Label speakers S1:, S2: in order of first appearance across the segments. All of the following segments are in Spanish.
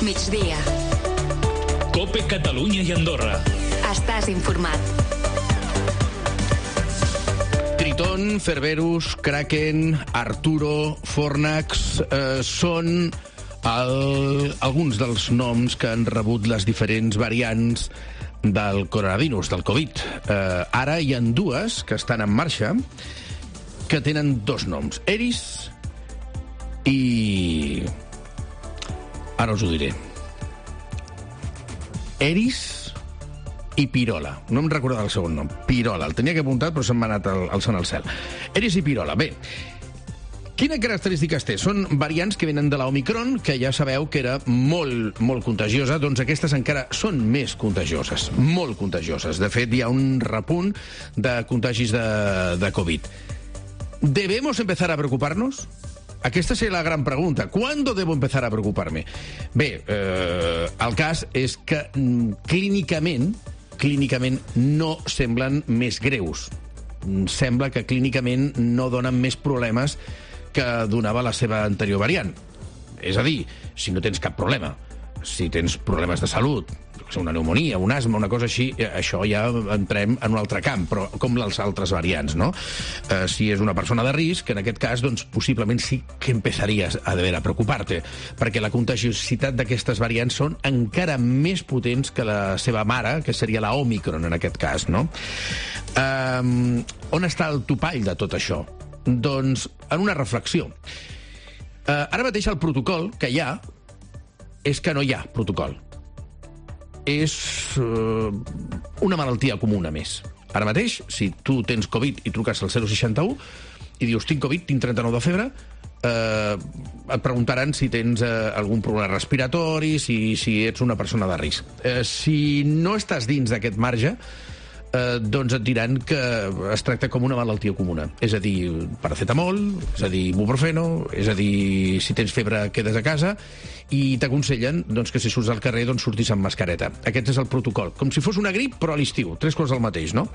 S1: migdia.
S2: COPE Catalunya i Andorra.
S1: Estàs informat.
S3: Triton, Cerberus, Kraken, Arturo, Fornax són alguns dels noms que han rebut les diferents variants del coronavirus, del Covid. Ara hi ha dues que estan en marxa que tenen dos noms, Eris i... ara us ho diré. Eris i Pirola. No em recordava el segon nom. Pirola. El tenia que apuntar, però se'm ha anat alçant al cel. Eris i Pirola. Bé, quina característiques té? Són variants que venen de l'Omicron, que ja sabeu que era molt, molt contagiosa. Doncs aquestes encara són més contagioses. Molt contagioses. De fet, hi ha un repunt de contagis de Covid. ¿Debemos empezar a preocuparnos? Aquesta és la gran pregunta. ¿Cuándo debo empezar a preocuparme? Bé, el cas és que clínicament no semblen més greus. Sembla que clínicament no donen més problemes que donava la seva anterior variant. És a dir, si no tens cap problema, si tens problemes de salut, una pneumonia, un asma, una cosa així, això ja entrem en un altre camp, però com les altres variants, no? Si és una persona de risc, en aquest cas, doncs, possiblement sí que empezaries a deber a preocupar-te, perquè la contagiositat d'aquestes variants són encara més potents que la seva mare, que seria la Omicron, en aquest cas, no? On està el topall de tot això? Doncs en una reflexió. Ara mateix el protocol que hi ha és que no hi ha protocol. És una malaltia comuna més. Ara mateix, si tu tens Covid i truques al 061 i dius tinc Covid, tinc 39 de febre, et preguntaran si tens algun problema respiratori, si ets una persona de risc. Si no estàs dins d'aquest marge, doncs et diran que es tracta com una malaltia comuna. És a dir, paracetamol, és a dir, ibuprofeno, és a dir, si tens febre quedes a casa, i t'aconsellen doncs, que si surts al carrer doncs, surtis amb mascareta. Aquest és el protocol. Com si fos una grip, però a l'estiu. 3 quarts del mateix, no?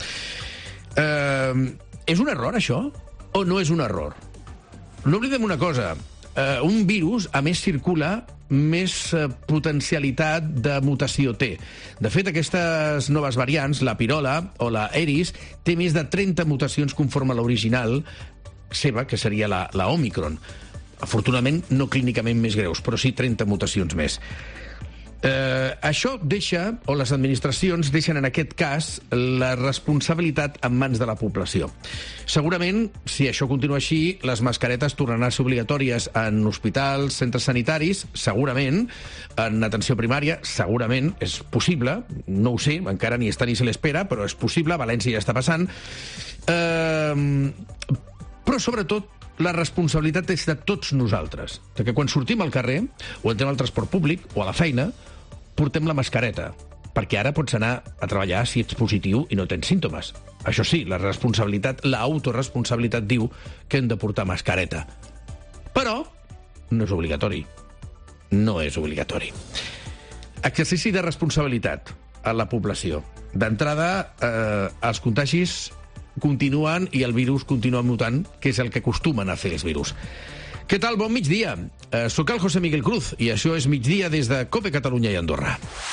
S3: És un error, això? O no és un error? No oblidem una cosa. Un virus, a més, circula, més potencialitat de mutació té. De fet, aquestes noves variants, la Pirola o la Eris, té més de 30 mutacions conforme a l'original seva, que seria la Omicron. Afortunadament, no clínicament més greus, però sí 30 mutacions més. Això deixa, o les administracions deixen en aquest cas, la responsabilitat en mans de la població. Segurament, si això continua així, les mascaretes tornaran a ser obligatòries en hospitals, centres sanitaris, segurament, en atenció primària, segurament, és possible, no ho sé, encara ni està ni se l'espera, però és possible, a València ja està passant. Però, sobretot, la responsabilitat és de tots nosaltres. Que quan sortim al carrer, o entrem al transport públic, o a la feina, portem la mascareta, perquè ara pots anar a treballar si ets positiu i no tens símptomes. Això sí, la responsabilitat, l'autoresponsabilitat diu que hem de portar mascareta. Però no és obligatori. No és obligatori. Exercici de responsabilitat a la població. D'entrada, els contagis continuen i el virus continua mutant, que és el que acostumen a fer els virus. Què tal? Bon migdia. Soc el José Miguel Cruz i això és Migdia des de COPE Catalunya i Andorra.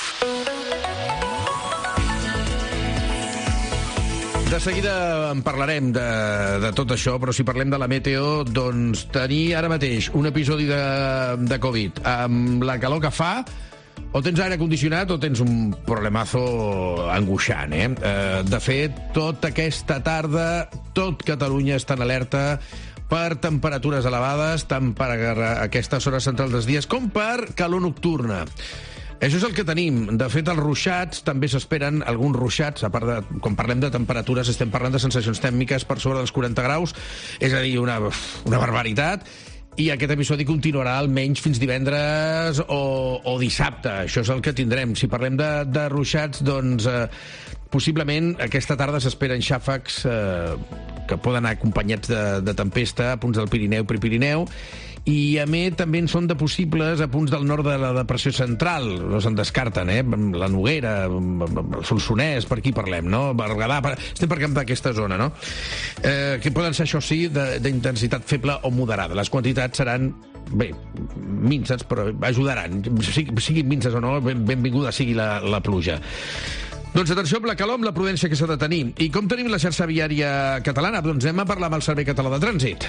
S3: De seguida en parlarem de tot això, però si parlem de la meteo, doncs tenir ara mateix un episodi de Covid amb la calor que fa, o tens aire condicionat o tens un problemazo angoixant, De fet, tota aquesta tarda, tot Catalunya està en alerta per temperatures elevades, tant per aquestes hores centrals dels dies com per calor nocturna. Això és el que tenim. De fet, els ruixats, també s'esperen alguns ruixats, a part de, quan parlem de temperatures, estem parlant de sensacions tèrmiques per sobre dels 40 graus, és a dir, una barbaritat, i aquest episodi continuarà almenys fins divendres o dissabte. Això és el que tindrem. Si parlem de ruixats, doncs possiblement aquesta tarda s'esperen xàfecs que poden anar acompanyats de tempesta a punts del Pirineu, Prepirineu, i a més també en són de possibles a punts del nord de la depressió central, no se'n descarten, la Noguera, el Solsonès, per aquí parlem, no? Berguedà, estem parlant d'aquesta zona, no? Que poden ser, això sí, d'intensitat feble o moderada. Les quantitats seran bé, minces, però ajudaran. Siguin minces o no, benvinguda sigui la pluja. Doncs atenció amb la calor, amb la prudència que s'ha de tenir. I com tenim la xarxa viària catalana? Doncs anem a parlar amb el Servei Català de Trànsit.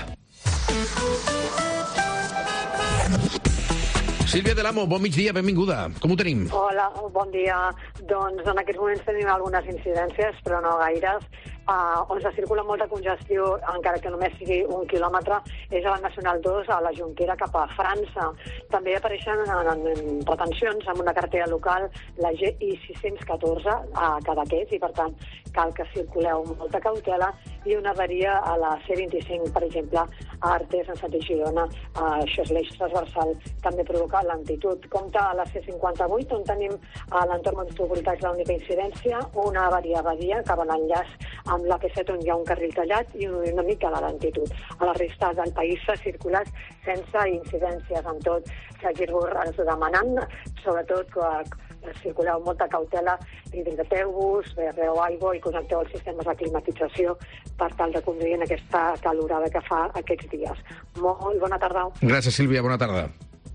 S3: Sílvia Del Amo, bon migdia, benvinguda. Com ho tenim?
S4: Hola, bon dia. Doncs en aquests moments tenim algunes incidències, però no gaires. On se circula molta congestió, encara que només sigui 1 quilòmetre, és a la Nacional 2, a la Jonquera, cap a França. També apareixen en retencions amb una cartera local, la GI 614 a Cadaqués, i per tant cal que circuleu amb molta cautela, i una avaria a la C25, per exemple, a Artés, en sentit Girona. Això és l'eix transversal, també provoca lentitud. Compta a la C58, on tenim a l'entorn metropolità, és l'única incidència, una avaria a Badia, que va l'enllaç amb la P7, on hi ha un carril tallat i una mica la lentitud. A la resta del país s'ha circulat sense incidències. Amb tot, seguir-vos demanant, sobretot que circuleu amb molta cautela, hidrateu-vos, beureu aigua i connecteu els sistemes de climatització per tal de conduir en aquesta calorada que fa aquests dies. Molt bona tarda.
S3: Gràcies, Sílvia, bona tarda.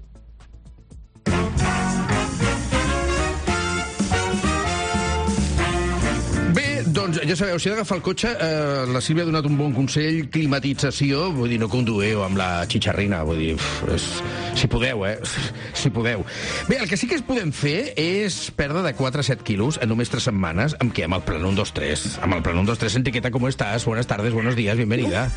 S3: Doncs ja sabeu, si he d'agafar el cotxe, la Sílvia ha donat un bon consell, climatització, vull dir, no condueu amb la xitxarrina, vull dir, si podeu, si podeu. Bé, el que sí que podem fer és perdre de 4 a 7 quilos en només 3 setmanes. Amb què? Amb el Plan 1, 2, 3. Amb el Plan 1, 2, 3. Enriqueta, ¿cómo estás? Buenas tardes, buenos días, bienvenida.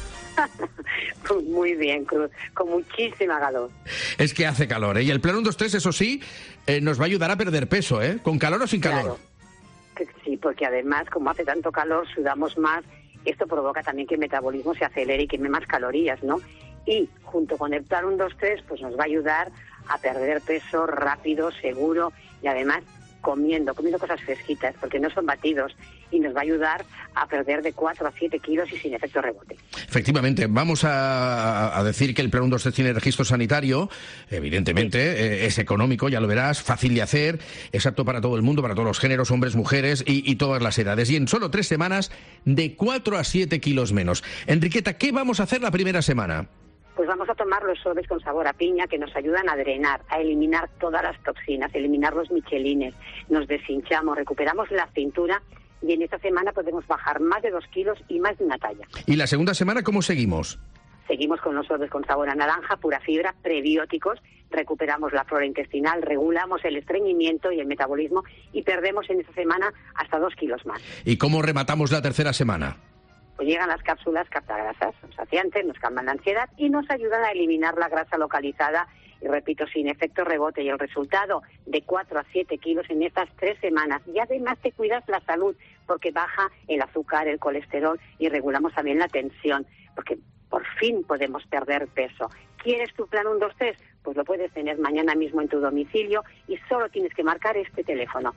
S4: Muy bien, Cruz, con muchísima calor.
S3: Es que hace calor, ¿eh? Y el Plan 1, 2, 3, eso sí, nos va a ayudar a perder peso, ¿eh? ¿Con calor o sin calor?
S4: Claro. Sí, porque además, como hace tanto calor, sudamos más. Esto provoca también que el metabolismo se acelere y queme más calorías, ¿no? Y junto con el Plan 1, 2, 3, pues nos va a ayudar a perder peso rápido, seguro, y además comiendo cosas fresquitas, porque no son batidos, y nos va a ayudar a perder de 4 a 7 kilos y sin efecto rebote.
S3: Efectivamente, vamos a decir que el Plan 1, 2, 3 tiene registro sanitario, evidentemente, sí. Es económico, ya lo verás, fácil de hacer, es apto para todo el mundo, para todos los géneros, hombres, mujeres y todas las edades. Y en solo 3 semanas, de 4 a 7 kilos menos. Enriqueta, ¿qué vamos a hacer la primera semana?
S4: Pues vamos a tomar los sorbes con sabor a piña, que nos ayudan a drenar, a eliminar todas las toxinas, eliminar los michelines, nos deshinchamos, recuperamos la cintura, y en esta semana podemos bajar más de 2 kilos y más de una talla.
S3: ¿Y la segunda semana cómo seguimos?
S4: Seguimos con los sorbes con sabor a naranja, pura fibra, prebióticos, recuperamos la flora intestinal, regulamos el estreñimiento y el metabolismo, y perdemos en esta semana hasta 2 kilos más.
S3: ¿Y cómo rematamos la tercera semana?
S4: Pues llegan las cápsulas captagrasas, saciantes, nos calman la ansiedad y nos ayudan a eliminar la grasa localizada, y repito, sin efecto rebote, y el resultado de 4 a 7 kilos en estas 3 semanas. Y además te cuidas la salud, porque baja el azúcar, el colesterol, y regulamos también la tensión, porque por fin podemos perder peso. ¿Quieres tu Plan 1, 2, 3? Pues lo puedes tener mañana mismo en tu domicilio, y solo tienes que marcar este teléfono,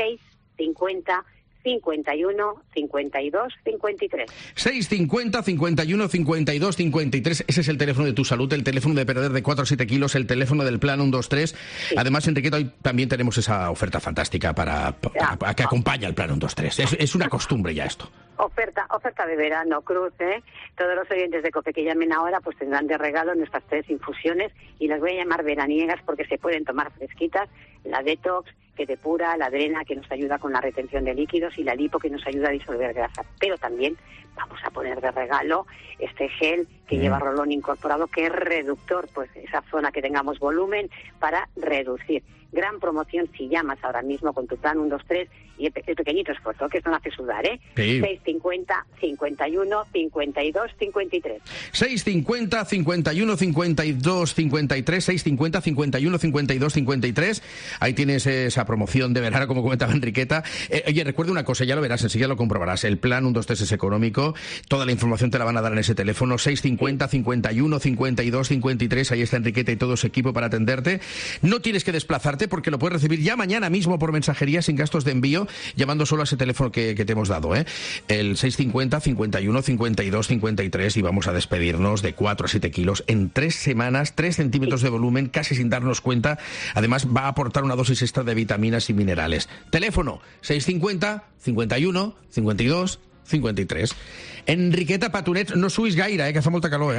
S4: 650 51 52 53.
S3: 650 51 52 53. Ese es el teléfono de tu salud, el teléfono de perder de 4 a 7 kilos, el teléfono del Plan 1, 2, 3. Sí. Además, Enriqueta, hoy también tenemos esa oferta fantástica para que acompaña el Plan 1, 2, 3. Es una costumbre ya esto.
S4: Oferta de verano, Cruz, ¿eh? Todos los oyentes de COPE que llamen ahora pues tendrán de regalo nuestras 3 infusiones, y las voy a llamar veraniegas porque se pueden tomar fresquitas. La Detox, que depura, la Drena, que nos ayuda con la retención de líquidos, y la Lipo, que nos ayuda a disolver grasa. Pero también vamos a poner de regalo este gel que lleva rolón incorporado, que es reductor, pues esa zona que tengamos volumen, para reducir. Gran promoción si llamas ahora mismo con tu Plan 1, 2, 3, y el pequeñito esfuerzo, que esto no hace sudar, ¿eh? Sí. 650 51 52 53.
S3: 650 51 52 53, 650 51 52 53. Ahí tienes esa promoción de verano, como comentaba Enriqueta. Oye, recuerda una cosa, ya lo verás, enseguida lo comprobarás. El Plan 1, 2, 3 es económico. Toda la información te la van a dar en ese teléfono, 650 51 52 53. Ahí está Enriqueta y todo su equipo para atenderte. No tienes que desplazarte, porque lo puedes recibir ya mañana mismo por mensajería sin gastos de envío, llamando solo a ese teléfono que te hemos dado, ¿eh? El 650 51 52 53, y vamos a despedirnos de 4 a 7 kilos en 3 semanas, 3 centímetros de volumen, casi sin darnos cuenta. Además, va a aportar una dosis extra de vitaminas y minerales. Teléfono 650 51 52 53. Enriqueta Patunet, no subis gaire, que fa molta calor, eh?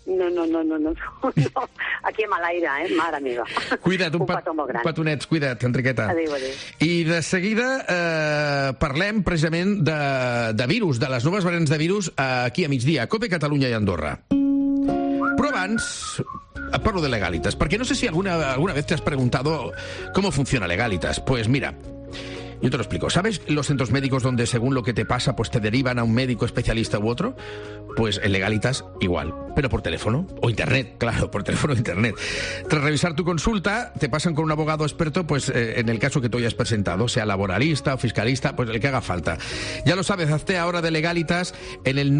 S5: No. Aquí a Malaira, mare meva.
S3: Cuida't, un petonets, cuida't, Enriqueta.
S5: Adéu.
S3: I de seguida parlem precisament de virus, de les noves variants de virus aquí a migdia, a COPE, Catalunya i Andorra. Però abans parlo de Legalitas, porque no sé si alguna vez te has preguntado cómo funciona Legalitas. Pues mira, yo te lo explico. ¿Sabes los centros médicos donde según lo que te pasa pues te derivan a un médico especialista u otro? Pues en Legalitas igual, pero por teléfono o internet, claro, por teléfono o internet. Tras revisar tu consulta, te pasan con un abogado experto pues en el caso que tú hayas presentado, sea laboralista o fiscalista, pues el que haga falta. Ya lo sabes, hazte ahora de Legalitas en el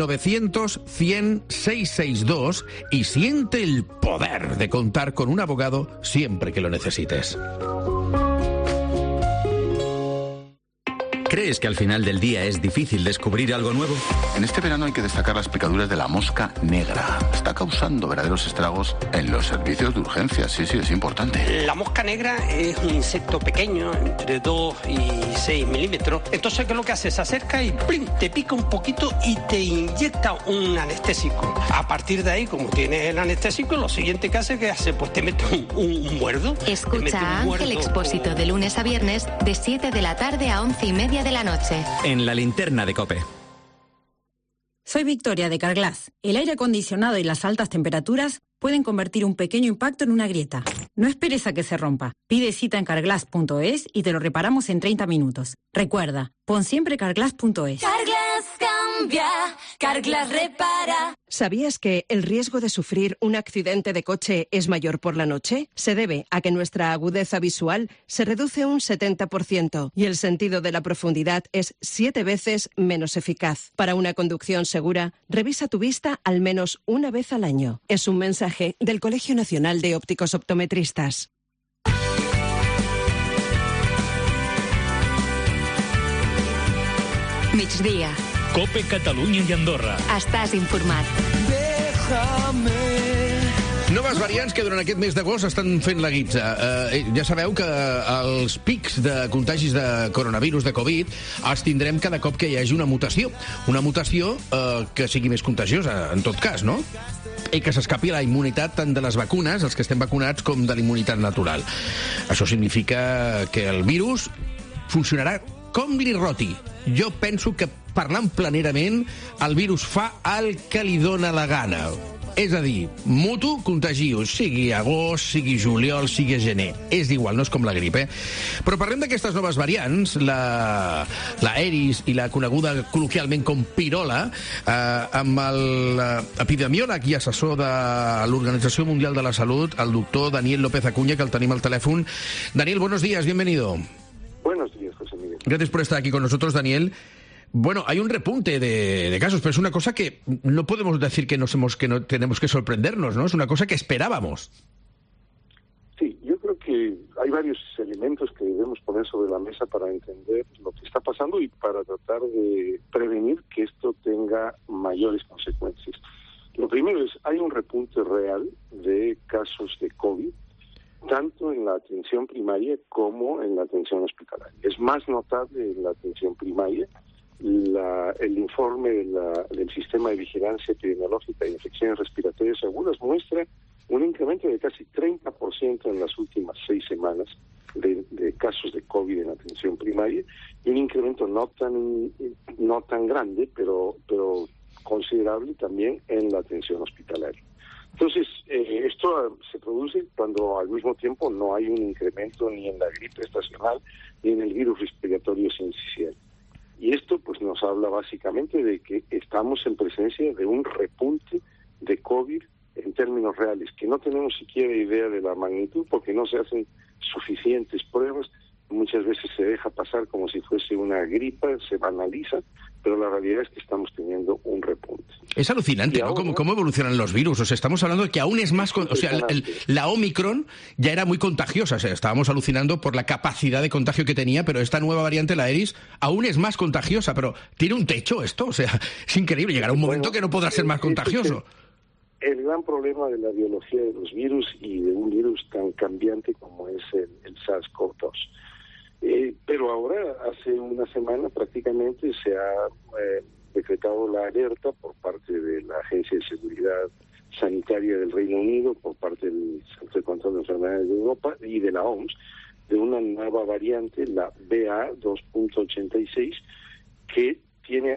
S3: 900-100-662 y siente el poder de contar con un abogado siempre que lo necesites.
S6: ¿Crees que al final del día es difícil descubrir algo nuevo?
S7: En este verano hay que destacar las picaduras de la mosca negra. Está causando verdaderos estragos en los servicios de urgencias. Sí, es importante.
S8: La mosca negra es un insecto pequeño, entre 2 y 6 milímetros. Entonces, ¿qué es lo que hace? Se acerca y ¡plim!, te pica un poquito y te inyecta un anestésico. A partir de ahí, como tienes el anestésico, lo siguiente que hace, pues te mete un muerdo.
S1: Escucha a Ángel Expósito de lunes a viernes de 7 de la tarde a 11:30 de la noche.
S6: En la linterna de COPE.
S9: Soy Victoria de Carglass. El aire acondicionado y las altas temperaturas pueden convertir un pequeño impacto en una grieta. No esperes a que se rompa. Pide cita en carglass.es y te lo reparamos en 30 minutos. Recuerda, pon siempre carglass.es.
S10: Carglass cambia, Carglass repara.
S11: ¿Sabías que el riesgo de sufrir un accidente de coche es mayor por la noche? Se debe a que nuestra agudeza visual se reduce un 70% y el sentido de la profundidad es 7 veces menos eficaz. Para una conducción segura, revisa tu vista al menos una vez al año. Es un mensaje del Colegio Nacional de Ópticos Optometristas.
S1: Migdia.
S2: COPE Catalunya i Andorra.
S1: Estàs informat.
S3: Noves variants que durant aquest mes d'agost estan fent la guitza. Ja sabeu que els pics de contagis de coronavirus, de Covid, els tindrem cada cop que hi hagi una mutació. Una mutació que sigui més contagiosa, en tot cas, no? I que s'escapi la immunitat tant de les vacunes, els que estem vacunats, com de la immunitat natural. Això significa que el virus funcionarà com li roti. Jo penso que, parlant planerament, el virus fa el que li dóna la gana. És a dir, muto, contagio, sigui agost, sigui juliol, sigui gener. És igual, no és com la grip, Però parlem d'aquestes noves variants, la Eris i la coneguda col·loquialment com Pirola, amb l'epidemiòleg i assessor de l'Organització Mundial de la Salut, el doctor Daniel López Acuña, que el tenim al teléfono. Daniel, buenos días, bienvenido.
S12: Buenos días, José Miguel.
S3: Gracias por estar aquí con nosotros, Daniel. Bueno, hay un repunte de casos, pero es una cosa que no podemos decir que no tenemos que sorprendernos, ¿no? Es una cosa que esperábamos.
S12: Sí, yo creo que hay varios elementos que debemos poner sobre la mesa para entender lo que está pasando y para tratar de prevenir que esto tenga mayores consecuencias. Lo primero es, hay un repunte real de casos de COVID, tanto en la atención primaria como en la atención hospitalaria. Es más notable en la atención primaria. El informe del Sistema de Vigilancia Epidemiológica de Infecciones Respiratorias Agudas muestra un incremento de casi 30% en las últimas 6 semanas de casos de COVID en atención primaria y un incremento no tan grande, pero considerable también en la atención hospitalaria. Entonces, esto se produce cuando al mismo tiempo no hay un incremento ni en la gripe estacional ni en el virus respiratorio sincicial. Y esto pues nos habla básicamente de que estamos en presencia de un repunte de COVID en términos reales, que no tenemos siquiera idea de la magnitud porque no se hacen suficientes pruebas. Muchas veces se deja pasar como si fuese una gripa, se banaliza, pero la realidad es que estamos teniendo un repunte.
S3: Es alucinante, ¿no? ¿Cómo evolucionan los virus? O sea, estamos hablando de que aún es más... O sea, la Omicron ya era muy contagiosa. O sea, estábamos alucinando por la capacidad de contagio que tenía, pero esta nueva variante, la Eris, aún es más contagiosa. Pero ¿tiene un techo esto? O sea, es increíble. Llegará un momento que no podrá ser más contagioso.
S12: El gran problema de la biología de los virus y de un virus tan cambiante como es el SARS-CoV-2. Pero ahora, hace una semana prácticamente se ha decretado la alerta por parte de la Agencia de Seguridad Sanitaria del Reino Unido por parte del Centro de Control de Enfermedades de Europa y de la OMS, de una nueva variante, la BA.2.86, que tiene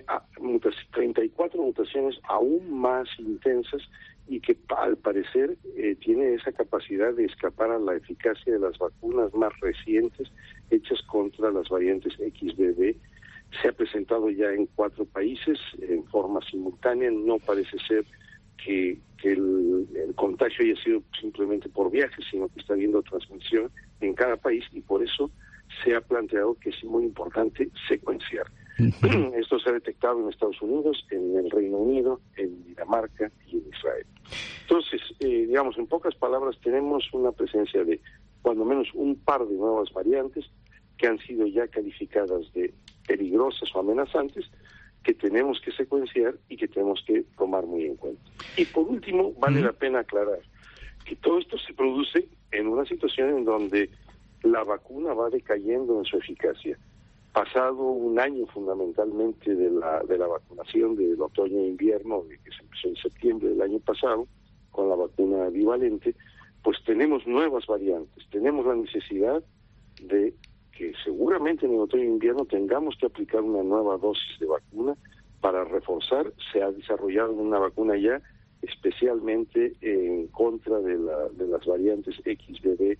S12: 34 mutaciones aún más intensas y que al parecer tiene esa capacidad de escapar a la eficacia de las vacunas más recientes hechas contra las variantes XBB. Se ha presentado ya en 4 países en forma simultánea. No parece ser que el contagio haya sido simplemente por viaje, sino que está habiendo transmisión en cada país, y por eso se ha planteado que es muy importante secuenciar. Esto se ha detectado en Estados Unidos, en el Reino Unido, en Dinamarca y en Israel. Entonces, digamos, en pocas palabras, tenemos una presencia de cuando menos un par de nuevas variantes que han sido ya calificadas de peligrosas o amenazantes, que tenemos que secuenciar y que tenemos que tomar muy en cuenta. Y por último, vale la pena aclarar que todo esto se produce en una situación en donde la vacuna va decayendo en su eficacia. Pasado un año fundamentalmente de la vacunación del otoño e invierno, que se empezó en septiembre del año pasado, con la vacuna bivalente, pues tenemos nuevas variantes. Tenemos la necesidad de que seguramente en el otoño e invierno tengamos que aplicar una nueva dosis de vacuna para reforzar. Se ha desarrollado una vacuna ya especialmente en contra de las variantes XBB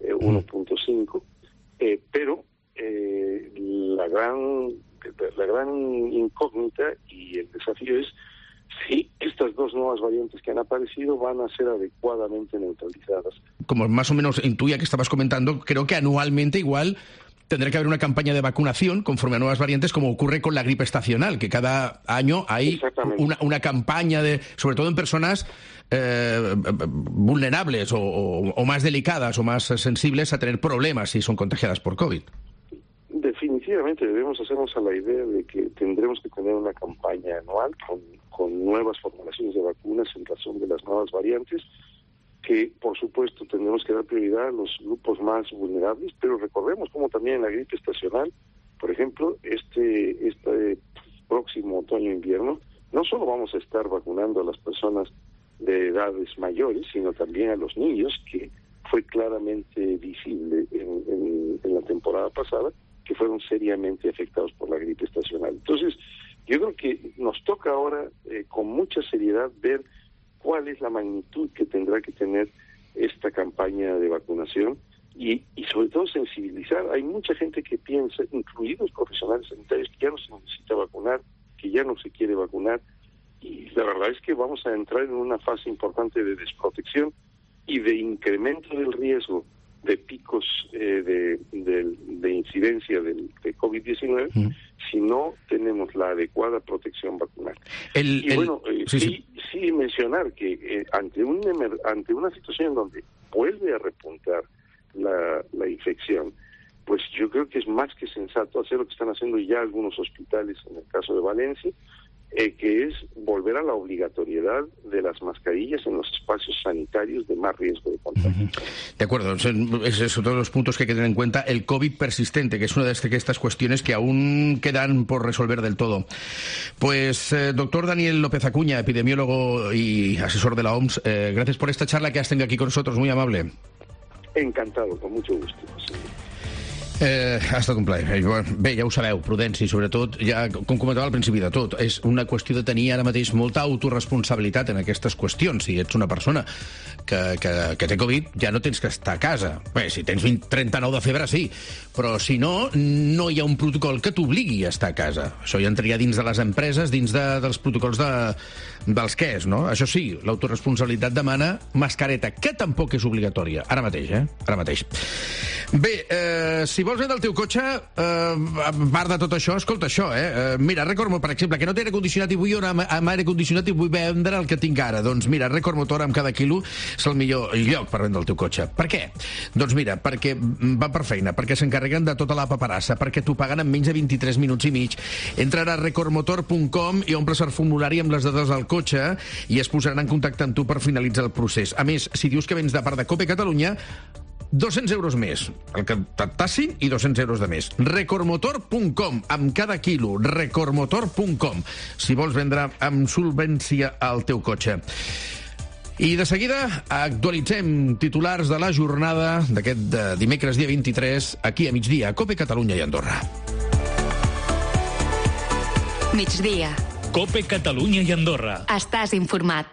S12: 1.5, pero la gran incógnita y el desafío es si estas 2 nuevas variantes que han aparecido van a ser adecuadamente neutralizadas.
S3: Como más o menos intuía que estabas comentando, creo que anualmente igual tendrá que haber una campaña de vacunación conforme a nuevas variantes, como ocurre con la gripe estacional, que cada año hay una campaña, sobre todo en personas vulnerables o más delicadas o más sensibles a tener problemas si son contagiadas por COVID.
S12: Definitivamente debemos hacernos a la idea de que tendremos que tener una campaña anual con nuevas formulaciones de vacunas en razón de las nuevas variantes, que por supuesto tendremos que dar prioridad a los grupos más vulnerables, pero recordemos como también en la gripe estacional, por ejemplo, este próximo otoño-invierno, no solo vamos a estar vacunando a las personas de edades mayores, sino también a los niños, que fue claramente visible en la temporada pasada, que fueron seriamente afectados por la gripe estacional. Entonces, yo creo que nos toca ahora con mucha seriedad ver cuál es la magnitud que tendrá que tener esta campaña de vacunación y sobre todo sensibilizar. Hay mucha gente que piensa, incluidos profesionales sanitarios, que ya no se necesita vacunar, que ya no se quiere vacunar, y la verdad es que vamos a entrar en una fase importante de desprotección y de incremento del riesgo de picos de incidencia de COVID-19 si no tenemos la adecuada protección vacunal. Sí mencionar que ante una situación en donde vuelve a repuntar la infección, pues yo creo que es más que sensato hacer lo que están haciendo ya algunos hospitales, en el caso de Valencia, que es volver a la obligatoriedad de las mascarillas en los espacios sanitarios de más riesgo de contagio.
S3: De acuerdo, esos son todos los puntos que hay que tener en cuenta. El COVID persistente, que es una de estas cuestiones que aún quedan por resolver del todo. Pues, doctor Daniel López Acuña, epidemiólogo y asesor de la OMS, gracias por esta charla que has tenido aquí con nosotros, muy amable.
S12: Encantado, con mucho gusto. Sí.
S3: Ha estat un plaer. Bé, ja ho sabeu, prudència, i sobretot, ja, com comentava al principi de tot, és una qüestió de tenir ara mateix molta autoresponsabilitat en aquestes qüestions. Si ets una persona que té Covid, ja no tens que estar a casa. Bé, si tens 39 de febre, sí, però si no, no hi ha un protocol que t'obligui a estar a casa. Això ja entraria dins de les empreses, dins dels protocols dels què és, no? Això sí, l'autoresponsabilitat demana mascareta, que tampoc és obligatòria. Ara mateix, Ara mateix. Bé, si vols vendre el teu cotxe, a part de tot això, escolta això, Mira, Record, per exemple, que no té aire condicionat i vull anar amb aire condicionat i vull vendre el que tinc ara. Doncs mira, Record Motor amb cada quilo és el millor lloc per vendre el teu cotxe. Per què? Doncs mira, perquè va per feina, perquè s'encarreguen de tota la paperassa, perquè t'ho paguen en menys de 23 minuts i mig. Entra a recordmotor.com i omples el formulari amb les dades del cotxe i es posaran en contacte amb tu per finalitzar el procés. A més, si dius que vens de part de Cope Catalunya, 200 euros més, el que et tassin, i 200 euros de més. Recordmotor.com, amb cada quilo. Recordmotor.com, si vols vendre amb solvència el teu cotxe. I de seguida actualitzem titulars de la jornada d'aquest dimecres dia 23, aquí a migdia, a COPE Catalunya i Andorra.
S1: Migdia.
S2: COPE Catalunya i Andorra.
S1: Estàs informat.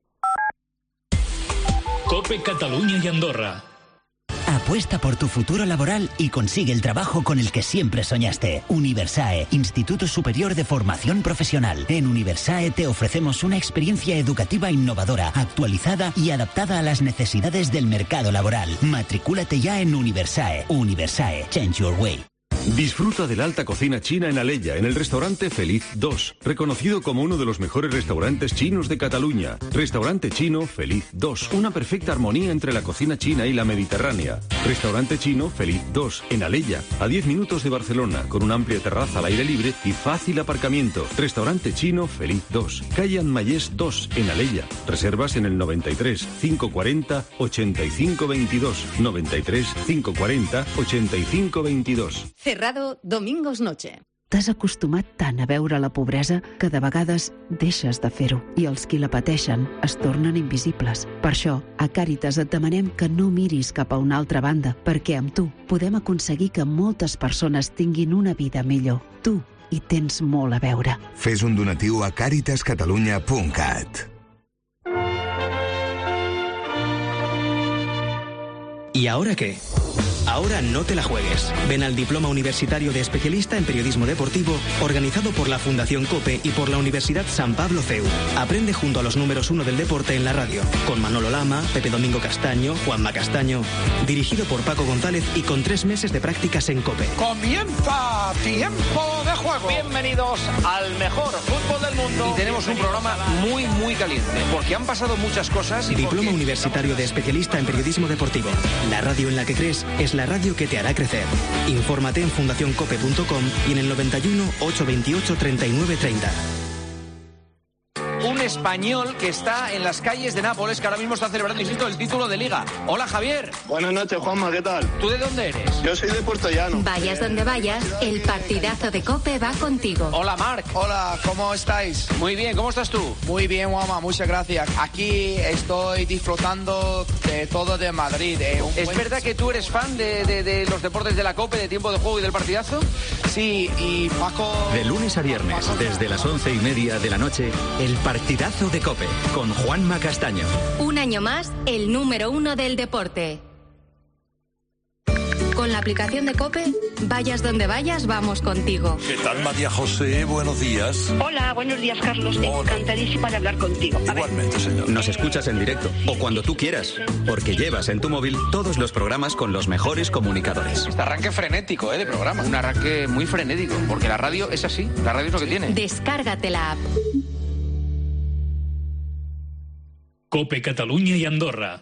S2: COPE Catalunya y Andorra.
S13: Apuesta por tu futuro laboral y consigue el trabajo con el que siempre soñaste. Universae, Instituto Superior de Formación Profesional. En Universae te ofrecemos una experiencia educativa innovadora, actualizada y adaptada a las necesidades del mercado laboral. Matricúlate ya en Universae. Universae, change your way.
S14: Disfruta de la alta cocina china en Alella, en el restaurante Feliz 2, reconocido como uno de los mejores restaurantes chinos de Cataluña. Restaurante chino Feliz 2, una perfecta armonía entre la cocina china y la mediterránea. Restaurante chino Feliz 2, en Alella, a 10 minutos de Barcelona, con una amplia terraza al aire libre y fácil aparcamiento. Restaurante chino Feliz 2, calle Anmayés 2, en Alella. Reservas en el 93 540 85 22, 93 540 85 22.
S15: Cerrado domingos noche.
S16: T'has acostumat tant a veure la pobresa que de vegades deixes de fer-ho i els qui la pateixen es tornen invisibles. Per això, a Càritas et demanem que no miris cap a una altra banda, perquè amb tu podem aconseguir que moltes persones tinguin una vida millor. Tu hi tens molt a veure.
S17: Fes un donatiu a caritascatalunya.cat.
S18: ¿Y ahora qué? Ahora no te la juegues. Ven al Diploma Universitario de Especialista en Periodismo Deportivo, organizado por la Fundación COPE y por la Universidad San Pablo CEU. Aprende junto a los números 1 del deporte en la radio, con Manolo Lama, Pepe Domingo Castaño, Juanma Castaño. Dirigido por Paco González y con 3 meses de prácticas en COPE.
S19: ¡Comienza Tiempo de Juego! Bienvenidos al mejor fútbol del mundo. Y tenemos un programa muy caliente, porque han pasado muchas cosas.
S18: Diploma Universitario de Especialista en Periodismo Deportivo. La radio en la que crees es la radio que te hará crecer. Infórmate en fundacioncope.com y en el 91 828 39 30.
S19: Un español que está en las calles de Nápoles, que ahora mismo está celebrando, insisto, el título de Liga. Hola, Javier.
S20: Buenas noches, Juanma, ¿qué tal?
S19: ¿Tú de dónde eres?
S20: Yo soy de Puerto Llano.
S1: Vayas donde vayas, el partidazo de COPE va contigo.
S19: Hola, Marc.
S21: Hola, ¿cómo estáis?
S19: Muy bien, ¿cómo estás tú?
S21: Muy bien, Juanma, muchas gracias. Aquí estoy disfrutando de todo de Madrid.
S19: ¿Es verdad que tú eres fan de los deportes de la COPE, de Tiempo de Juego y del partidazo?
S21: Sí, y Paco...
S6: De lunes a viernes, desde las 11:30 de la noche, el partidazo de COPE, con Juanma Castaño.
S1: Un año más, el número 1 del deporte. Con la aplicación de COPE, vayas donde vayas, vamos contigo.
S22: ¿Qué tal, María José? Buenos días.
S5: Hola, buenos días, Carlos. Encantadísima de hablar contigo.
S22: Igualmente, señor.
S6: Nos escuchas en directo o cuando tú quieras, porque llevas en tu móvil todos los programas con los mejores comunicadores.
S19: Este arranque frenético, de programa. Un arranque muy frenético, porque la radio es así. La radio es lo que tiene.
S1: Descárgate la app.
S2: COPE Catalunya y Andorra.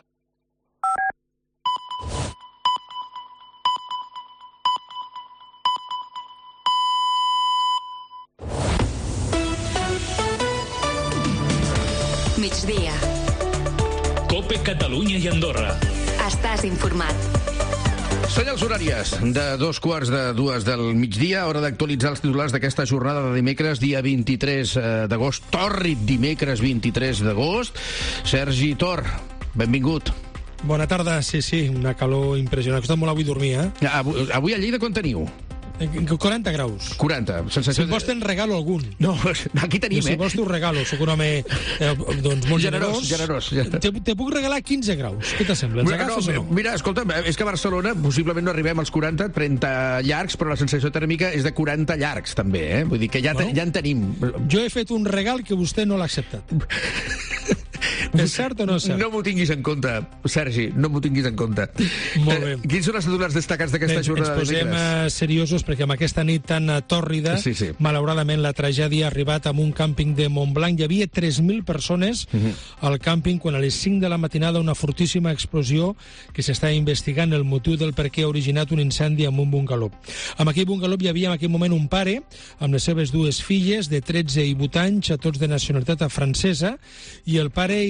S1: Migdia.
S2: COPE Catalunya i Andorra.
S1: Estàs informat.
S3: Són els horaris de 2:45 del migdia, hora d'actualitzar els titulars d'aquesta jornada de dimecres, dia 23 d'agost, tòrrid dimecres 23 d'agost. Sergi Tor, benvingut.
S23: Bona tarda, sí, una calor impressionant. Costa molt avui dormir,
S3: Avui a Lleida quan teniu?
S23: 40 graus.
S3: 40.
S23: Si vols te'n regalo algun.
S3: No, aquí tenim,
S23: Si vols t'ho regalo, sóc un home molt
S3: generós.
S23: Te puc regalar 15 graus. Què t'assembla? Els agafes o no?
S3: Mira, escolta'm, és que a Barcelona possiblement no arribem als 40, 30 llargs, però la sensació tèrmica és de 40 llargs, també, Vull dir que ja en tenim.
S23: Jo he fet un regal que vostè no l'ha acceptat. És cert o no és cert?
S3: No m'ho tinguis en compte, Sergi, no m'ho tinguis en compte.
S23: Molt bé.
S3: Quins són els titulars destacats d'aquesta jornada de dimecres?
S23: Ens posem seriosos perquè amb aquesta nit tan tòrrida, malauradament la tragèdia ha arribat a un càmping de Montblanc. Hi havia 3.000 persones al càmping quan a les 5 de la matinada una fortíssima explosió que s'està investigant el motiu del per què ha originat un incendi en un bungaló. En aquell bungaló hi havia en aquell moment un pare amb les seves 2 filles de 13 i 8 anys, a tots de nacionalitat francesa, i el pare i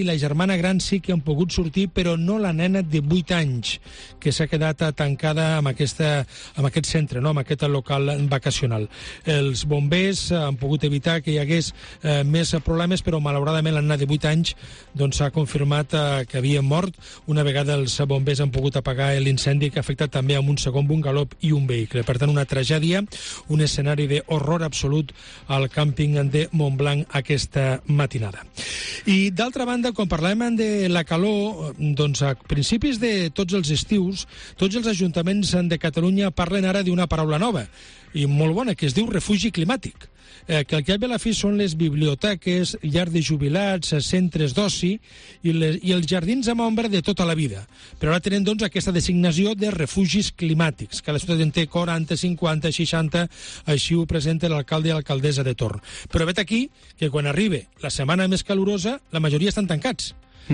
S23: i la germana gran sí que han pogut sortir, però no la nena de 8 anys, que s'ha quedat tancada amb aquest centre, no? Amb aquest local vacacional. Els bombers han pogut evitar que hi hagués més problemes, però malauradament la nena de 8 anys s'ha confirmat que havia mort. Una vegada els bombers han pogut apagar l'incendi que ha afectat també amb un segon bungalop i un vehicle. Per tant, una tragèdia, un escenari d'horror absolut al càmping de Montblanc aquesta matinada. I d'altra banda, quan parlàvem de la calor, doncs a principis de tots els estius, tots els ajuntaments de Catalunya parlen ara d'una paraula nova i molt bona, que es diu refugi climàtic. Que al cap i a la fi són les biblioteques, llars de jubilats, centres d'oci i els jardins amb ombra de tota la vida. Però ara tenen, doncs, aquesta designació de refugis climàtics. Cada ciutat en té 40, 50, 60, així ho presenta l'alcalde i l'alcaldessa de torn. Però vet aquí que quan arriba la setmana més calorosa, la majoria estan tancats.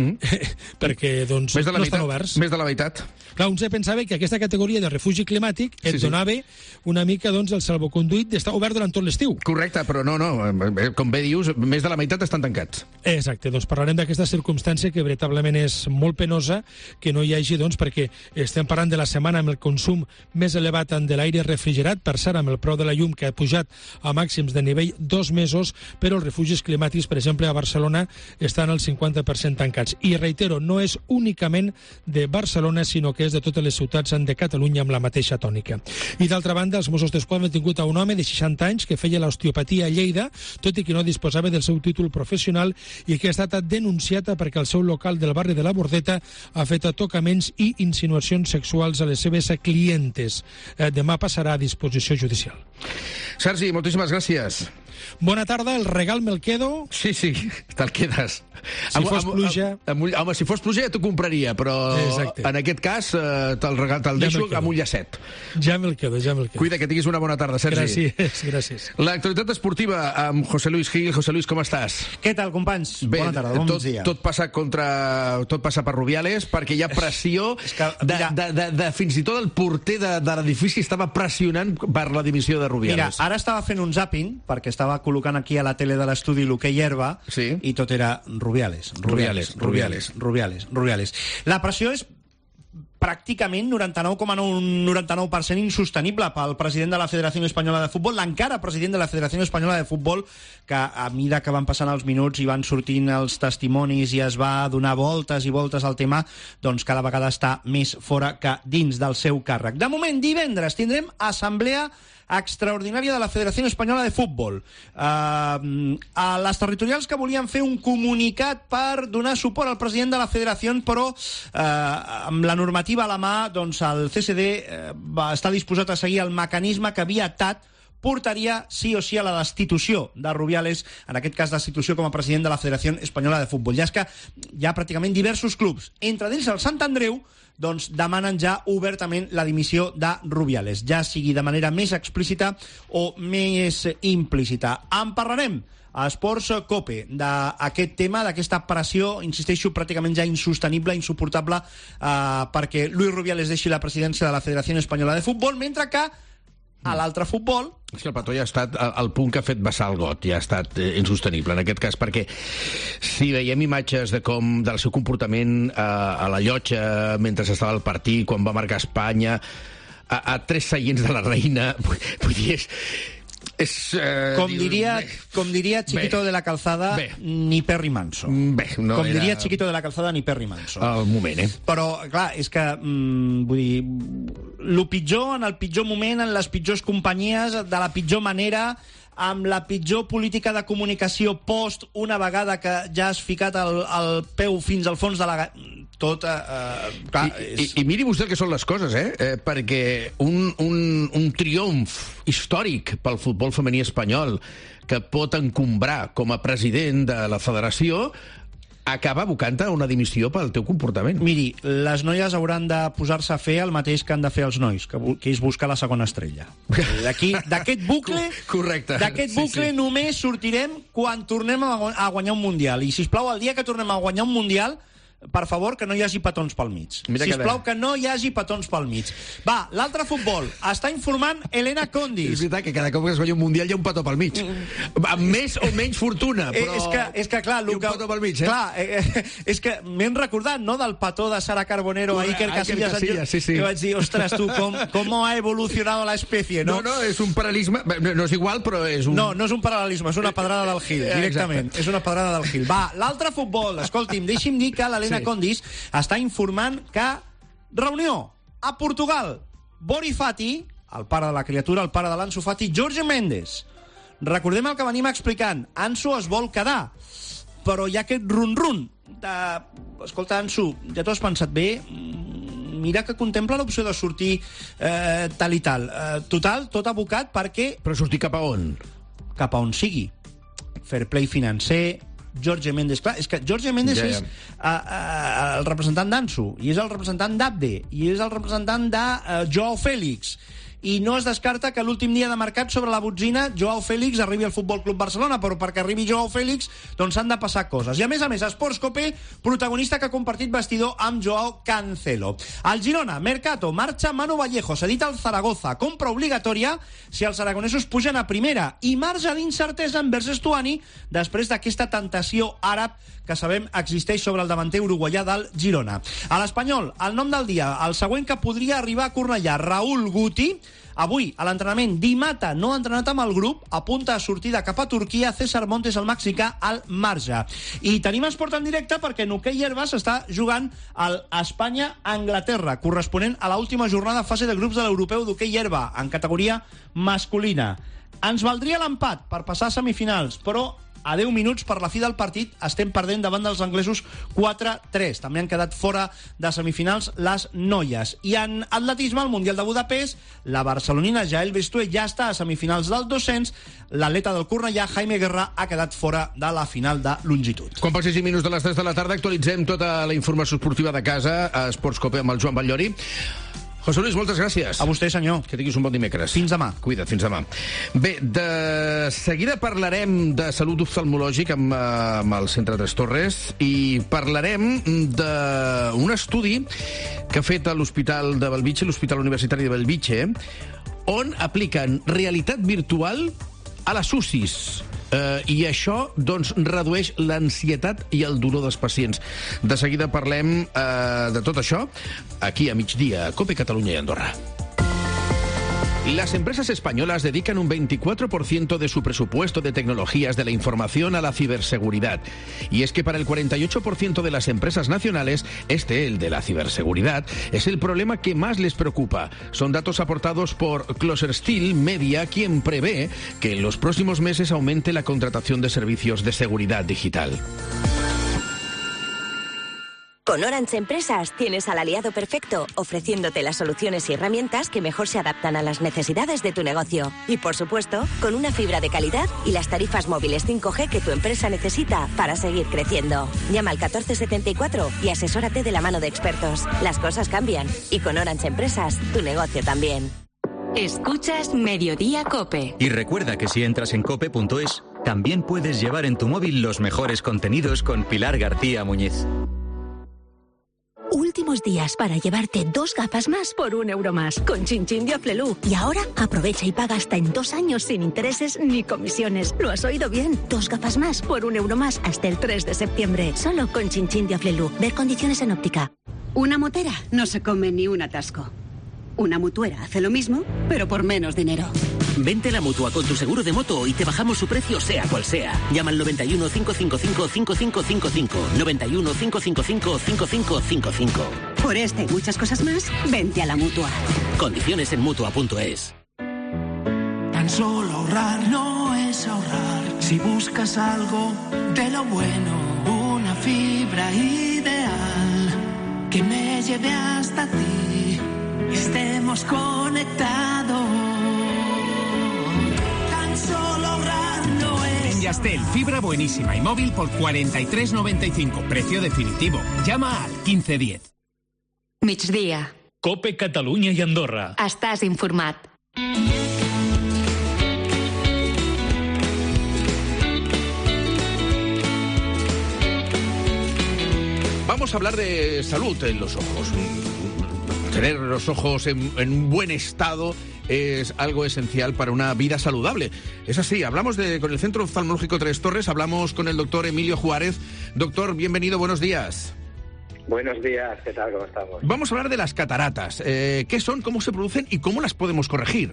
S23: Perquè doncs no estan oberts.
S3: Més de la meitat.
S23: Clar, un se pensava que aquesta categoria de refugi climàtic et donava una mica el salvoconduit d'estar obert durant tot l'estiu.
S3: Correcte, però no, com bé dius, més de la meitat estan tancats.
S23: Exacte, doncs parlarem d'aquesta circumstància que veritablement és molt penosa que no hi hagi, perquè estem parlant de la setmana amb el consum més elevat de l'aire refrigerat, per cert, amb el preu de la llum que ha pujat a màxims de nivell 2 mesos, però els refugis climàtics, per exemple, a Barcelona estan al 50% tancats. I reitero, no és únicament de Barcelona, sinó que és de totes les ciutats de Catalunya amb la mateixa tònica. I d'altra banda, els Mossos d'Esquadra han tingut a un home de 60 anys que feia l'osteopatia a Lleida, tot i que no disposava del seu títol professional i que ha estat denunciat perquè el seu local del barri de la Bordeta ha fet tocaments i insinuacions sexuals a les seves clientes. Demà passarà a disposició judicial.
S3: Sergi, moltíssimes gràcies.
S23: Bona tarda, el regal me'l quedo.
S3: Sí, te'l quedes.
S23: Si fos pluja...
S3: Home, si fos pluja ja t'ho compraria, però en aquest cas te'l deixo amb un llacet.
S23: Ja me'l quedo.
S3: Cuida, que tinguis una bona tarda, Sergi.
S23: Gràcies.
S3: L'actualitat esportiva amb José Luis Gil. José Luis, com estàs?
S4: Què tal, companys? Bona tarda, bon dia.
S3: Tot passa per Rubiales, perquè hi ha pressió de fins i tot el porter de l'edifici estava pressionant per la dimissió de Rubiales.
S4: Mira, ara estava fent un zapping, perquè estava col·locant aquí a la tele de l'estudi l'hoquei herba, i tot era Rubiales. La pressió és pràcticament 99,99% insostenible pel president de la Federació Espanyola de Futbol, l'encara president de la Federació Espanyola de Futbol, que a mesura que van passant els minuts i van sortint els testimonis i es va donar voltes i voltes al tema, doncs cada vegada està més fora que dins del seu càrrec. De moment, divendres tindrem assemblea extraordinària de la Federació Espanyola de Futbol. A les territorials que volien fer un comunicat per donar suport al president de la Federació, però amb la normativa a la mà, doncs el CSD va estar disposat a seguir el mecanisme que havia atat portaria sí o sí a la destitució de Rubiales, en aquest cas destitució com a president de la Federació Espanyola de Futbol. Ja és que hi ha pràcticament diversos clubs, entre dins el Sant Andreu, doncs demanen ja obertament la dimissió de Rubiales, ja sigui de manera més explícita o més implícita. En parlarem a Esports Cope d'aquest tema, d'aquesta pressió, insisteixo, pràcticament ja insostenible, insuportable, perquè Luis Rubiales deixi la presidència de la Federació Espanyola de Futbol, mentre que a l'altre futbol...
S3: És que el petó ja ha estat al punt que ha fet vessar el got, ja ha estat insostenible en aquest cas, perquè si veiem imatges del seu comportament a la llotja mentre estava al partit, quan va marcar Espanya, a 3 seients de la reina, vull dir,
S4: com diria Chiquito de la Calzada, ni Perry Manso. Com diria Chiquito de la Calzada, ni Perry Manso.
S3: Al moment,
S4: Però, clar, és que, vull dir, el pitjor, en el pitjor moment, en les pitjors companyies, de la pitjor manera, amb la pitjor política de comunicació post, una vegada que ja has ficat el peu fins al fons de la...
S3: I miri vostè el que són les coses, perquè un triomf històric pel futbol femení espanyol que pot encombrar com a president de la federació acaba abocant a una dimissió pel teu comportament.
S4: Miri, les noies hauran de posar-se a fer el mateix que han de fer els nois, que és buscar la segona estrella. D'aquest bucle, només sortirem quan tornem a guanyar un Mundial. I, sisplau, el dia que tornem a guanyar un Mundial, per favor, que no hi hagi petons pel mig. Sisplau, que no hi hagi petons pel mig. Va, l'altre futbol. Està informant Elena Condis.
S3: És veritat que cada cop que es guanya un Mundial hi ha un petó pel mig. Amb més o menys fortuna, però...
S4: És que clar,
S3: hi ha un petó pel mig,
S4: Clar, és que m'hem recordat, no?, del petó de Sara Carbonero a Iker Casillas.
S3: Sí.
S4: Que vaig dir, ostres, tu, com ha evolucionado la especie, no?
S3: No, és un paral·lelisme... No és igual, però és un...
S4: No és un paral·lelisme, és una pedrada del Gil, directament. És una pedrada del Gil. Va, l'altre futbol. Escolti'm, deixi'm dir que l'Helena Condis està informant que reunió a Portugal. Bori Fati, el pare de la criatura, el pare de l'Ansu Fati, Jorge Mendes. Recordem el que venim explicant. Ansu es vol quedar, però hi ha aquest run-run de... Escolta, Ansu, ja t'ho has pensat bé? Mira que contempla l'opció de sortir tal i tal. Total, tot abocat perquè...
S3: Però sortir cap a on?
S4: Cap a on sigui. Fair play financer... Jorge Mendes, clar, és que Jorge Mendes és el representant d'Ansu, i és el representant d'Abde, i és el representant de Joao Félix, i no es descarta que l'últim dia de mercat sobre la botzina Joao Félix arribi al Futbol Club Barcelona, però perquè arribi Joao Félix doncs s'han de passar coses. I a més, Esports Cope, protagonista que ha compartit vestidor amb Joao Cancelo. Al Girona, Mercato, marxa Manu Vallejo, cedit al Zaragoza, compra obligatòria si els aragonesos pugen a primera, i marge d'incertesa envers Estuani després d'aquesta tentació àrab que sabem existeix sobre el davanter uruguaià del Girona. A l'Espanyol, el nom del dia, el següent que podria arribar a Cornellà, Raúl Guti. Avui, a l'entrenament, Di Mata no ha entrenat amb el grup, apunta a sortida cap a Turquia, César Montes, el mexicà, al marge. I tenim esport en directe perquè en hoquei herba s'està jugant el Espanya-Anglaterra, corresponent a l'última jornada fase de grups de l'europeu d'hoquei herba, en categoria masculina. Ens valdria l'empat per passar a semifinals, però a 10 minuts per la fi del partit estem perdent davant dels anglesos 4-3. També han quedat fora de semifinals les noies. I en atletisme, al Mundial de Budapest, la barcelonina Jael Bestué ja està a semifinals del 200. L'atleta del Cornellà, Jaime Guerra, ha quedat fora de la final de longitud.
S3: Quan passi 5 minuts de les 3 de la tarda actualitzem tota la informació esportiva de casa a Esports Cope amb el Joan Batllori. José Luis, moltes gràcies.
S4: A vostè, senyor.
S3: Que tinguis un bon dimecres.
S4: Fins demà.
S3: Cuida't, fins demà. Bé, de seguida parlarem de salut oftalmològic amb el Centre Tres Torres i parlarem d'un estudi que ha fet a l'Hospital de Bellvitge, l'Hospital Universitari de Bellvitge, on apliquen realitat virtual a les UCIs. I això, doncs, redueix l'ansietat i el dolor dels pacients. De seguida parlem de tot això aquí a migdia, Cope Catalunya i Andorra. Las empresas españolas dedican un 24% de su presupuesto de tecnologías de la información a la ciberseguridad. Y es que para el 48% de las empresas nacionales, el de la ciberseguridad, es el problema que más les preocupa. Son datos aportados por Closer Steel Media, quien prevé que en los próximos meses aumente la contratación de servicios de seguridad digital.
S7: Con Orange Empresas tienes al aliado perfecto, ofreciéndote las soluciones y herramientas que mejor se adaptan a las necesidades de tu negocio. Y, por supuesto, con una fibra de calidad y las tarifas móviles 5G que tu empresa necesita para seguir creciendo. Llama al 1474 y asesórate de la mano de expertos. Las cosas cambian y con Orange Empresas, tu negocio también.
S1: Escuchas Mediodía Cope.
S6: Y recuerda que si entras en cope.es, también puedes llevar en tu móvil los mejores contenidos con Pilar García Muñiz.
S8: Últimos días para llevarte 2 gafas más por 1 euro más con Chin de Aflelu. Y ahora aprovecha y paga hasta en 2 años sin intereses ni comisiones. ¿Lo has oído bien? 2 gafas más por 1 euro más hasta el 3 de septiembre. Solo con Chin de Aflelu. Ver condiciones en óptica.
S9: Una motera no se come ni un atasco. Una mutuera hace lo mismo, pero por menos dinero.
S24: Vente a la Mutua con tu seguro de moto y te bajamos su precio sea cual sea. Llama al 91 555 5555. 91 555 5555.
S9: Por esta y muchas cosas más, vente a la Mutua.
S24: Condiciones en Mutua.es.
S25: Tan solo ahorrar no es ahorrar. Si buscas algo de lo bueno, una fibra ideal que me lleve hasta ti, estemos conectados. Tan solo ahorrar no es...
S26: En Yastel, fibra buenísima y móvil por 43,95. Precio definitivo. Llama al 1510.
S1: Migdia.
S2: Cope Catalunya i Andorra.
S1: Estàs informat.
S3: vamos a hablar de salud en los ojos. Tener los ojos en buen estado es algo esencial para una vida saludable. Es así, hablamos con el Centro Oftalmológico Tres Torres, hablamos con el doctor Emilio Juárez. Doctor, bienvenido, buenos días.
S10: Buenos días, ¿qué tal? ¿Cómo estamos?
S3: Vamos a hablar de las cataratas. ¿Qué son, cómo se producen y cómo las podemos corregir?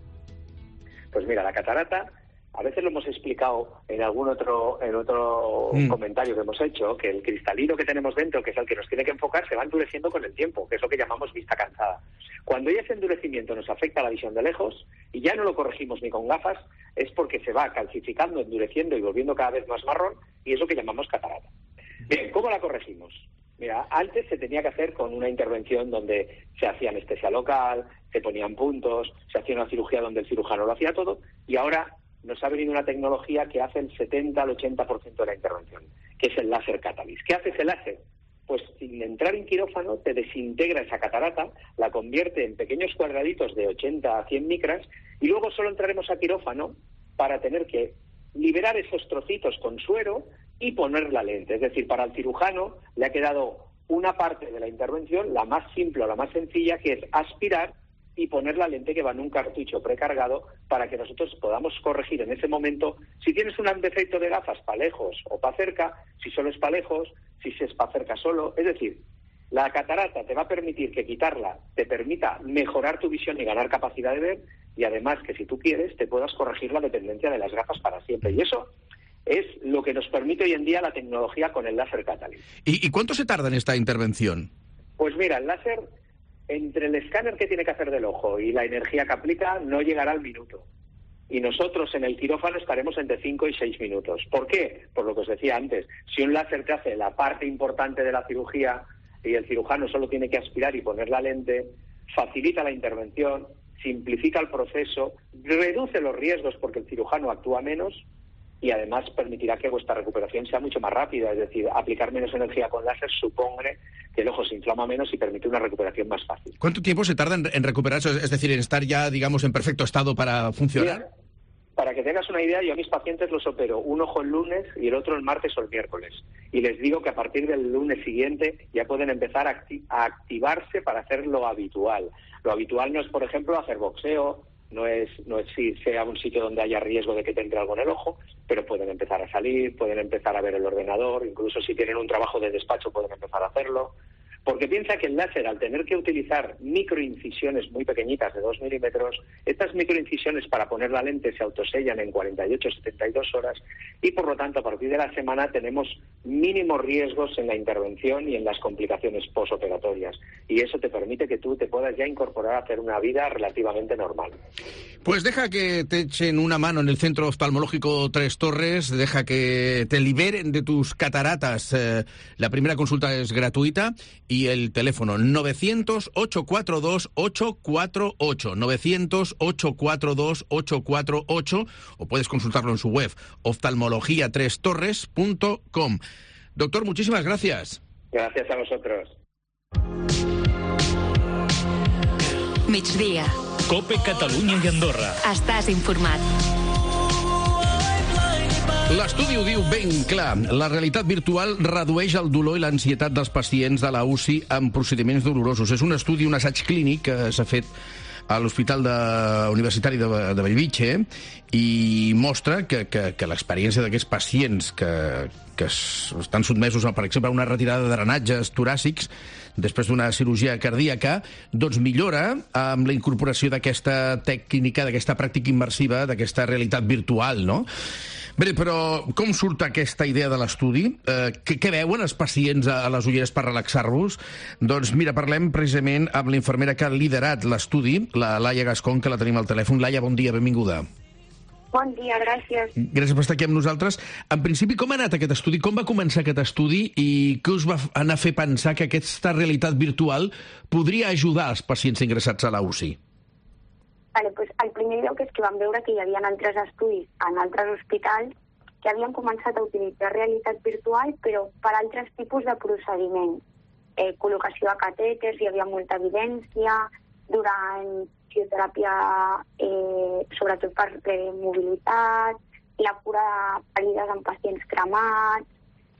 S10: Pues mira, la catarata, a veces lo hemos explicado en algún otro comentario que hemos hecho, que el cristalino que tenemos dentro, que es el que nos tiene que enfocar, se va endureciendo con el tiempo, que es lo que llamamos vista cansada. Cuando ya ese endurecimiento nos afecta a la visión de lejos y ya no lo corregimos ni con gafas, es porque se va calcificando, endureciendo y volviendo cada vez más marrón, y es lo que llamamos catarata. Bien, ¿cómo la corregimos? Mira, antes se tenía que hacer con una intervención donde se hacía anestesia local, se ponían puntos, se hacía una cirugía donde el cirujano lo hacía todo, y ahora nos ha venido una tecnología que hace el 70 al 80% de la intervención, que es el láser Catalyst. ¿Qué hace ese láser? Pues sin entrar en quirófano te desintegra esa catarata, la convierte en pequeños cuadraditos de 80 a 100 micras y luego solo entraremos a quirófano para tener que liberar esos trocitos con suero y poner la lente. Es decir, para el cirujano le ha quedado una parte de la intervención, la más simple o la más sencilla, que es aspirar y poner la lente que va en un cartucho precargado para que nosotros podamos corregir en ese momento si tienes un defecto de gafas para lejos o para cerca, si solo es para lejos, si es para cerca solo. Es decir, la catarata te va a permitir que quitarla te permita mejorar tu visión y ganar capacidad de ver, y además que si tú quieres te puedas corregir la dependencia de las gafas para siempre. Y eso es lo que nos permite hoy en día la tecnología con el láser Catalyst.
S3: ¿Y cuánto se tarda en esta intervención?
S10: Pues mira, el láser, entre el escáner que tiene que hacer del ojo y la energía que aplica, no llegará al minuto. Y nosotros en el quirófano estaremos entre 5 y 6 minutos. ¿Por qué? Por lo que os decía antes. Si un láser te hace la parte importante de la cirugía y el cirujano solo tiene que aspirar y poner la lente, facilita la intervención, simplifica el proceso, reduce los riesgos porque el cirujano actúa menos y además permitirá que vuestra recuperación sea mucho más rápida. Es decir, aplicar menos energía con láser supone que el ojo se inflama menos y permite una recuperación más fácil.
S3: ¿Cuánto tiempo se tarda en recuperarse? Es decir, en estar ya, digamos, en perfecto estado para funcionar.
S10: Mira, para que tengas una idea, yo a mis pacientes los opero un ojo el lunes y el otro el martes o el miércoles. Y les digo que a partir del lunes siguiente ya pueden empezar a activarse para hacer lo habitual. Lo habitual no es, por ejemplo, hacer boxeo, no es si sea un sitio donde haya riesgo de que te entre algo en el ojo, pero pueden empezar a salir, pueden empezar a ver el ordenador, incluso si tienen un trabajo de despacho pueden empezar a hacerlo. Porque piensa que el láser, al tener que utilizar microincisiones muy pequeñitas de 2 milímetros, estas microincisiones para poner la lente se autosellan en 48-72 horas y, por lo tanto, a partir de la semana tenemos mínimos riesgos en la intervención y en las complicaciones posoperatorias. Y eso te permite que tú te puedas ya incorporar a hacer una vida relativamente normal.
S3: Pues deja que te echen una mano en el Centro Oftalmológico Tres Torres, deja que te liberen de tus cataratas. La primera consulta es gratuita. Y el teléfono 900-842-848, 900-842-848, o puedes consultarlo en su web, oftalmologiatrestorres.com. Doctor, muchísimas gracias.
S10: Gracias a vosotros.
S1: Migdia.
S2: COPE Catalunya i Andorra.
S1: Estàs informat.
S3: L'estudi ho diu ben clar. La realitat virtual redueix el dolor i l'ansietat dels pacients de la UCI amb procediments dolorosos. És un estudi, un assaig clínic que s'ha fet a l'Hospital Universitari de Bellvitge i mostra que l'experiència d'aquests pacients que estan sotmesos, per exemple, a una retirada de drenatges toràcics després d'una cirurgia cardíaca, doncs millora amb la incorporació d'aquesta tècnica, d'aquesta pràctica immersiva, d'aquesta realitat virtual, no? Bé, però com surt aquesta idea de l'estudi? Què veuen els pacients a les ulleres per relaxar-los? Doncs mira, parlem precisament amb la infermera que ha liderat l'estudi, la Laia Gascon, que la tenim al telèfon. Laia, bon dia, benvinguda.
S11: Bon dia, gràcies.
S3: Gràcies per estar aquí amb nosaltres. En principi, com ha anat aquest estudi? Com va començar aquest estudi i què us va anar a fer pensar que aquesta realitat virtual podria ajudar els pacients ingressats a la UCI?
S11: Vale, pues, el primer lloc és que vam veure que hi havia altres estudis en altres hospitals que havien començat a utilitzar realitat virtual però per altres tipus de procediments. Col·locació de catèters, hi havia molta evidència, durant fisioteràpia, sobretot per mobilitat, la cura de ferides en pacients cremats,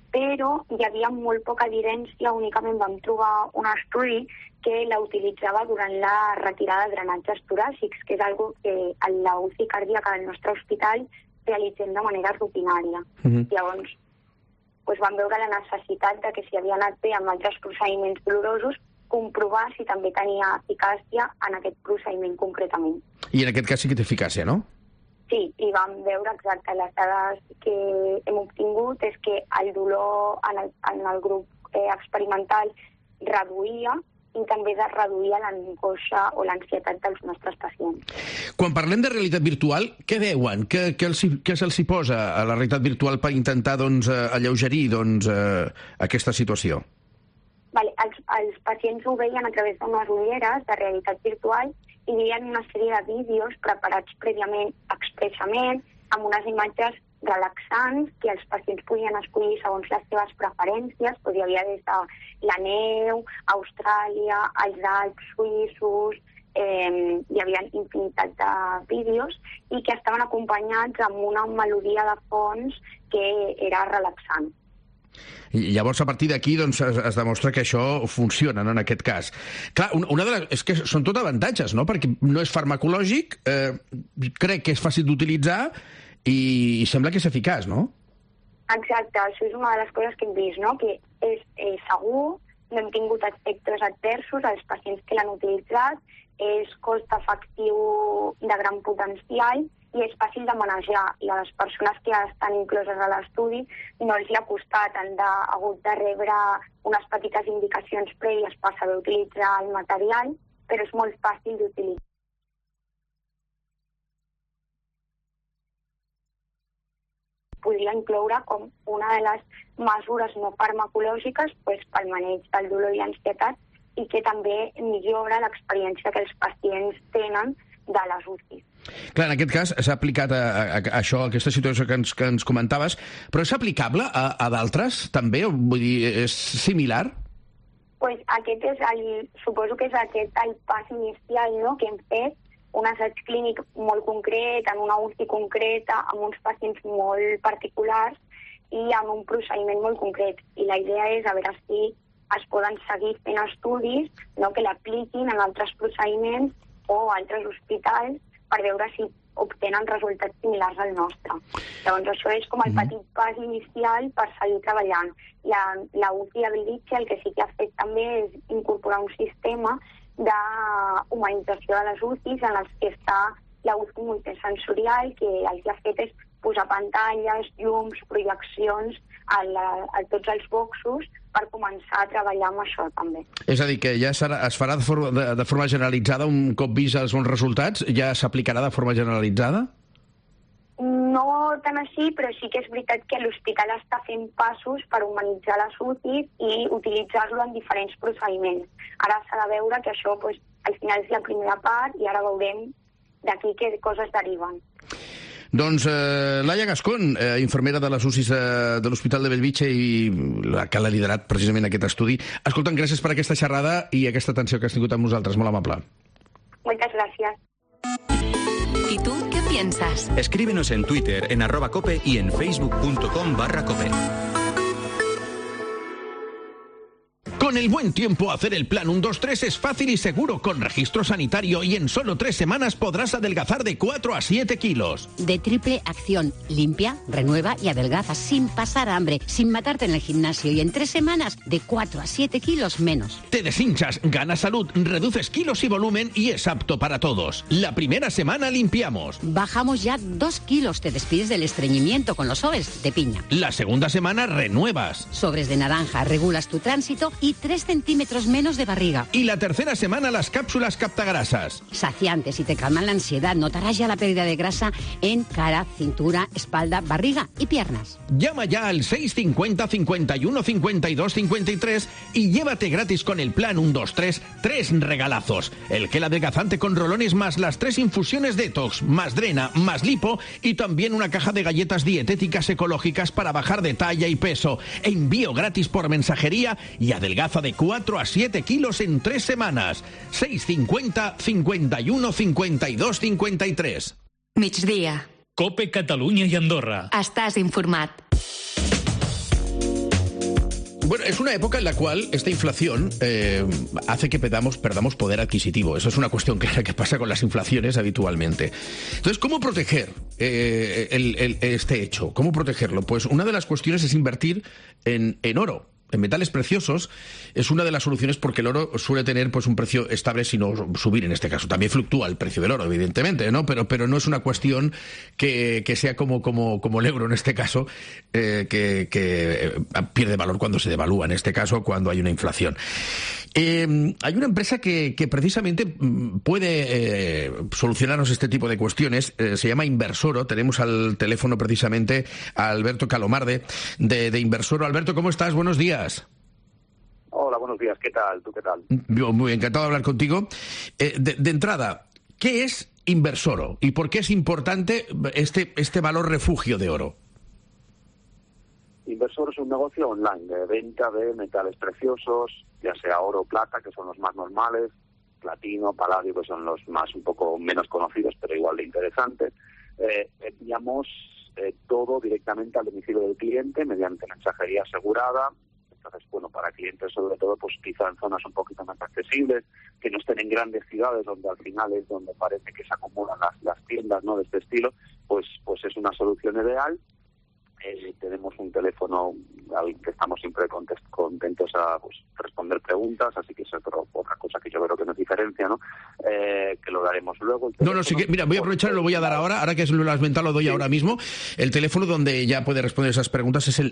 S11: però hi havia molt poca evidència, únicament vam trobar un estudi que la utilitzava durant la retirada de drenatges toràcics, que és algo que a la UCI cardíaca del nostre hospital realitzem de manera rutinària. Llavors, vam veure la necessitat de que si havia anat bé amb altres procediments dolorosos, comprovar si també tenia eficàcia en aquest procediment concretament.
S3: I en aquest cas sí que té eficàcia, no?
S11: Sí, i vam veure exacte les dades que hem obtingut és que el dolor en el grup experimental reduïa i també reduïa l'angoixa o l'ansietat dels nostres pacients.
S3: Quan parlem de realitat virtual, què veuen? Què se'ls posa a la realitat virtual per intentar alleugerir aquesta situació?
S11: Els pacients ho veien a través d'unes ulleres de realitat virtual i veien una sèrie de vídeos preparats prèviament expressament amb unes imatges relaxants que els pacients podien escollir segons les seves preferències. Hi havia des de la neu, Austràlia, els Alps suïssos, hi havia infinitat de vídeos i que estaven acompanyats amb una melodia de fons que era relaxant.
S3: I llavors, a partir d'aquí, es demostra que això funciona, no?, en aquest cas. Clar, és que són tot avantatges, no?, perquè no és farmacològic, crec que és fàcil d'utilitzar i sembla que és eficaç, no?
S11: Exacte, això és una de les coses que hem vist, no?, que és segur, no hem tingut efectes adversos als pacients que l'han utilitzat, és cost-efectiu de gran potencial i és fàcil de manejar. I a les persones que estan incloses a l'estudi no els hi ha costat, han hagut de rebre unes petites indicacions prèvies per saber utilitzar el material, però és molt fàcil d'utilitzar. Podria incloure com una de les mesures no farmacològiques pel maneig del dolor i l'ansietat i que també millora l'experiència que els pacients tenen de les UCI.
S3: Clar, en aquest cas s'ha aplicat això, aquesta situació que ens comentaves, però és aplicable a d'altres també? Vull dir, és similar?
S11: Aquest és suposo que és aquest el pas inicial, no?, que hem fet, un assaig clínic molt concret, en una UCI concreta, amb uns pacients molt particulars i amb un procediment molt concret. I la idea és a veure si es poden seguir fent estudis, no?, que l'apliquin en altres procediments o altres hospitals per veure si obtenen resultats similars al nostre. Llavors, això és com el petit pas inicial per seguir treballant. La UCI de Bellvitge el que sí que ha fet també és incorporar un sistema d'humanització de les UCIs en els que està la UCI multisensorial, que el que ha fet és posar pantalles, llums, projeccions a tots els boxos per començar a treballar amb això també.
S3: És a dir, que ja es farà de forma generalitzada, un cop vist els bons resultats, ja s'aplicarà de forma generalitzada?
S11: No tant així, però sí que és veritat que l'hospital està fent passos per humanitzar les UCIs i utilitzar-lo en diferents procediments. Ara s'ha de veure que això al final és la primera part i ara veurem d'aquí què coses deriven.
S3: Doncs Laia Gascón, infermera de les UCIs de l'Hospital de Bellvitge i la que l'ha liderat precisament aquest estudi. Escolta'm, gràcies per aquesta xerrada i aquesta atenció que has tingut amb nosaltres. Molt amable.
S11: Muchas gracias.
S1: ¿Y tú qué piensas?
S6: Escríbenos en Twitter, en @cope y en facebook.com/cope.
S3: Con el buen tiempo, hacer el plan 1-2-3 es fácil y seguro, con registro sanitario, y en solo 3 semanas podrás adelgazar de 4 a 7 kilos.
S12: De triple acción, limpia, renueva y adelgaza sin pasar hambre, sin matarte en el gimnasio, y en 3 semanas de 4 a 7 kilos menos.
S3: Te deshinchas, ganas salud, reduces kilos y volumen y es apto para todos. La primera semana limpiamos.
S12: Bajamos ya 2 kilos, te despides del estreñimiento con los sobres de piña.
S3: La segunda semana renuevas.
S12: Sobres de naranja, regulas tu tránsito y 3 centímetros menos de barriga.
S3: Y la tercera semana las cápsulas captagrasas.
S12: Saciantes y te calman la ansiedad. Notarás ya la pérdida de grasa en cara, cintura, espalda, barriga y piernas.
S3: Llama ya al 650 51 52 53 y llévate gratis con el plan 1-2-3 3 regalazos. El gel adelgazante con rolones más las 3 infusiones detox, más drena, más lipo y también una caja de galletas dietéticas ecológicas para bajar de talla y peso. Envío gratis por mensajería y adelgaza de 4 a 7 kilos en 3 semanas. 650 51 52 53.
S1: Migdia.
S2: Cope Catalunya i Andorra.
S1: Estàs informat.
S3: Bueno, es una época en la cual esta inflación hace que perdamos poder adquisitivo. Eso es una cuestión clara que pasa con las inflaciones habitualmente. Entonces, ¿cómo proteger este hecho? ¿Cómo protegerlo? Pues una de las cuestiones es invertir en oro. En metales preciosos es una de las soluciones porque el oro suele tener pues un precio estable, si no subir en este caso. También fluctúa el precio del oro, evidentemente, ¿no? Pero no es una cuestión que sea como el euro en este caso, que pierde valor cuando se devalúa, en este caso cuando hay una inflación. Hay una empresa que precisamente puede solucionarnos este tipo de cuestiones, se llama Inversoro. Tenemos al teléfono precisamente a Alberto Calomarde de Inversoro. Alberto, ¿cómo estás? Buenos días.
S13: Hola, buenos días. ¿Qué tal? ¿Tú qué tal?
S3: Muy encantado de hablar contigo. De entrada, ¿qué es Inversoro y por qué es importante este valor refugio de oro?
S13: Inversor es un negocio online de venta de metales preciosos, ya sea oro o plata, que son los más normales, platino, paladio, que son los más un poco menos conocidos, pero igual de interesantes. Enviamos todo directamente al domicilio del cliente mediante mensajería asegurada. Entonces, bueno, para clientes sobre todo, pues quizá en zonas un poquito más accesibles, que no estén en grandes ciudades donde al final es donde parece que se acumulan las tiendas, ¿no?, de este estilo, pues es una solución ideal. Tenemos un teléfono al que estamos siempre contentos a responder preguntas, así que es otra cosa que yo creo que nos diferencia, ¿no? Que lo daremos luego.
S3: No, sí que, mira, voy a aprovechar y lo voy a dar ahora que lo has mentado, lo doy ahora mismo. El teléfono donde ya puede responder esas preguntas es el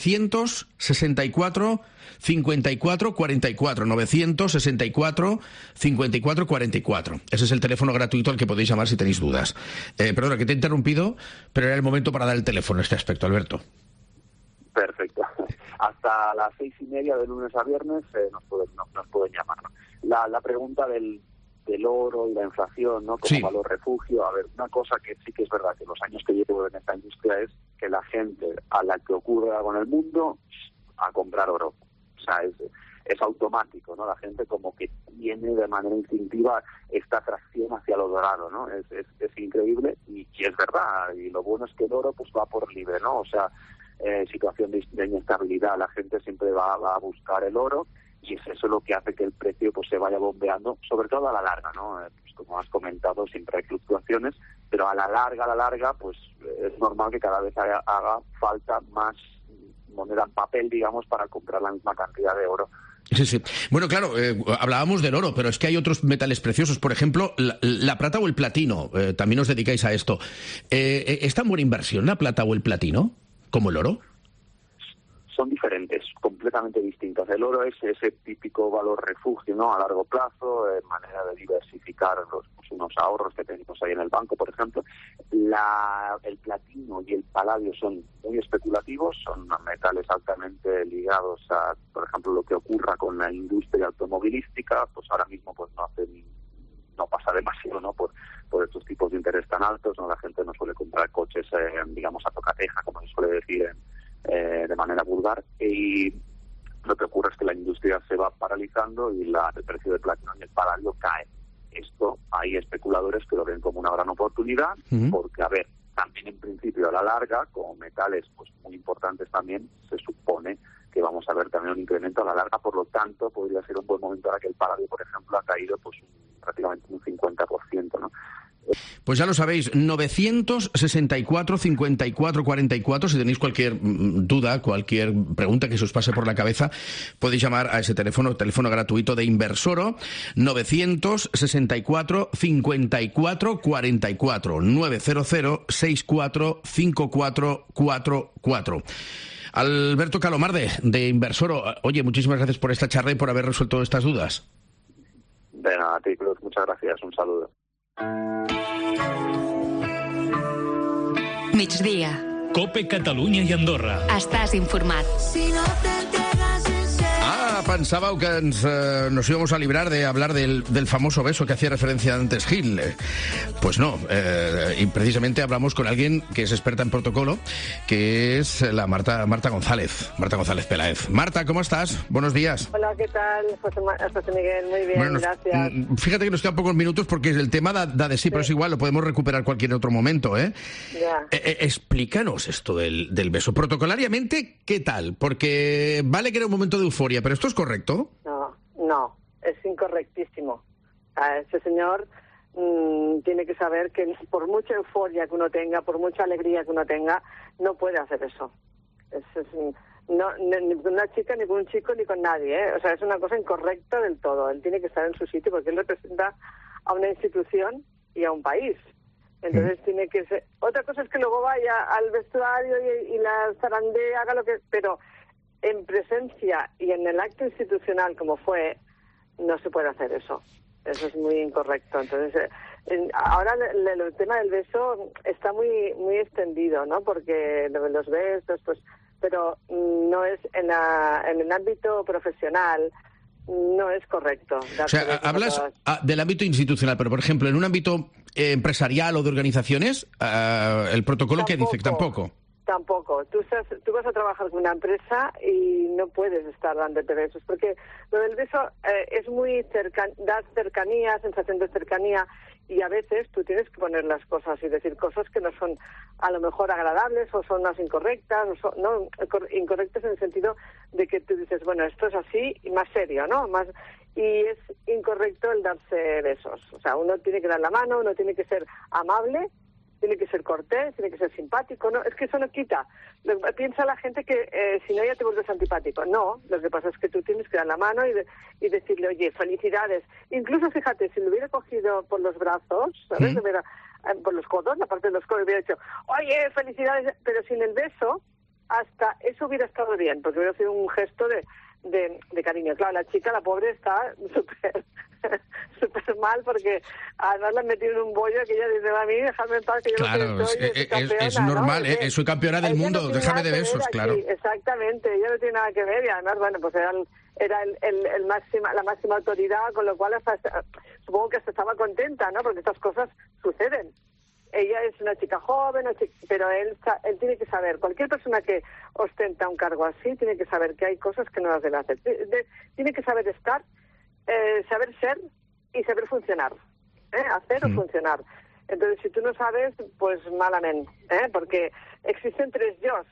S3: 964 54 44, 964 54 44. Ese es el teléfono gratuito al que podéis llamar si tenéis dudas. Perdona, que te he interrumpido, pero era el momento para dar el teléfono en este aspecto, Alberto.
S13: Perfecto. Hasta las 6:30 de lunes a viernes nos pueden llamar, ¿no? La pregunta del oro y la inflación, ¿no?, como valor refugio. A ver, una cosa que sí que es verdad que los años que llevo en esta industria es que la gente a la que ocurre algo en el mundo a comprar oro. O sea, es automático, ¿no? La gente como que tiene de manera instintiva esta atracción hacia lo dorado, ¿no? Es increíble y es verdad. Y lo bueno es que el oro pues va por libre, ¿no? O sea, situación de inestabilidad, la gente siempre va a buscar el oro y es eso lo que hace que el precio pues se vaya bombeando, sobre todo a la larga, ¿no? Pues como has comentado, siempre hay fluctuaciones, pero a la larga, pues es normal que cada vez haga falta más moneda en papel, digamos, para comprar la misma cantidad de oro.
S3: Sí. Bueno, claro, hablábamos del oro, pero es que hay otros metales preciosos. Por ejemplo, la plata o el platino. También os dedicáis a esto. ¿Es tan buena inversión la plata o el platino como el oro?
S13: Son diferentes, completamente distintas. El oro es ese típico valor refugio, ¿no?, a largo plazo, manera de diversificar unos ahorros que tenemos ahí en el banco, por ejemplo. El platino y el paladio son muy especulativos, son metales altamente ligados a, por ejemplo, lo que ocurra con la industria automovilística. Pues ahora mismo pues no pasa demasiado, ¿no?, por estos tipos de interés tan altos, ¿no? La gente no suele comprar coches, digamos, a tocateja, como se suele decir de manera vulgar, y lo que ocurre es que la industria se va paralizando y el precio del platino y el paladio cae. Esto hay especuladores que lo ven como una gran oportunidad, porque, a ver, también en principio a la larga, como metales pues muy importantes también, se supone que vamos a ver también un incremento a la larga, por lo tanto podría ser un buen momento ahora que el paladio, por ejemplo, ha caído pues prácticamente un 50%, ¿no?
S3: Pues ya lo sabéis, 964 54 44. Si tenéis cualquier duda, cualquier pregunta que se os pase por la cabeza, podéis llamar a ese teléfono gratuito de Inversoro, 964 54 44, 900 64 54 44. Alberto Calomarde, de Inversoro. Oye, muchísimas gracias por esta charla y por haber resuelto estas dudas.
S13: De nada, a ti, Cruz. Muchas gracias. Un saludo.
S2: COPE Catalunya i Andorra.
S1: Estàs informat.
S3: Ha pensàveu que nos íbamos a librar de hablar del famoso beso que hacía referencia antes Gil. Pues no, y precisamente hablamos con alguien que es experta en protocolo, que es la Marta González Peláez. Marta, ¿cómo estás? Buenos días.
S14: Hola, ¿qué tal? José Miguel, muy bien,
S3: bueno,
S14: gracias.
S3: Fíjate que nos quedan pocos minutos porque el tema da de sí, pero es igual, lo podemos recuperar cualquier otro momento, ¿eh?
S14: Ya.
S3: Explícanos esto del beso. Protocolariamente, ¿qué tal? Porque vale que era un momento de euforia, pero ¿esto es correcto?
S14: No, es incorrectísimo. Ese señor tiene que saber que por mucha euforia que uno tenga, por mucha alegría que uno tenga, no puede hacer eso. No, ni con una chica, ni con un chico, ni con nadie, ¿eh? O sea, es una cosa incorrecta del todo. Él tiene que estar en su sitio porque él representa a una institución y a un país. Entonces tiene que ser... Otra cosa es que luego vaya al vestuario y la zarandea, haga lo que... Pero en presencia y en el acto institucional como fue, no se puede hacer eso. Eso es muy incorrecto. Entonces, ahora el tema del beso está muy extendido, ¿no? Porque los besos, pues... Pero no es en el ámbito profesional, no es correcto.
S3: O sea, hablas del ámbito institucional, pero por ejemplo, en un ámbito empresarial o de organizaciones, el protocolo que dice que tampoco.
S14: Tampoco. Tú vas a trabajar con una empresa y no puedes estar dándote besos, porque lo del beso es muy da cercanía, sensación de cercanía, y a veces tú tienes que poner las cosas y decir cosas que no son a lo mejor agradables o son más incorrectas, incorrectas en el sentido de que tú dices, bueno, esto es así y más serio, ¿no? Y es incorrecto el darse besos. O sea, uno tiene que dar la mano, uno tiene que ser amable, tiene que ser cortés, tiene que ser simpático, ¿no? Es que eso no quita. Piensa la gente que si no ya te vuelves antipático. No, lo que pasa es que tú tienes que dar la mano y decirle, oye, felicidades. Incluso, fíjate, si lo hubiera cogido por los brazos, ¿sabes? Por los codos, la parte de los codos, hubiera dicho, oye, felicidades, pero sin el beso, hasta eso hubiera estado bien, porque hubiera sido un gesto de cariño. Claro, la chica, la pobre, está súper mal, porque además la han metido en un bollo que ella dice, a mí, déjame en paz, que yo no soy campeona,
S3: es normal,
S14: ¿no?
S3: Soy campeona del mundo, déjame de besos, claro.
S14: Exactamente, ella no tiene nada que ver, y además, bueno, pues era la máxima autoridad, con lo cual supongo que hasta estaba contenta, ¿no? Porque estas cosas suceden. Ella es una chica joven, pero él tiene que saber, cualquier persona que ostenta un cargo así, tiene que saber que hay cosas que no las debe hacer. Tiene que saber estar, saber ser y saber funcionar. Hacer o funcionar. Entonces, si tú no sabes, pues malamente, porque existen tres yos,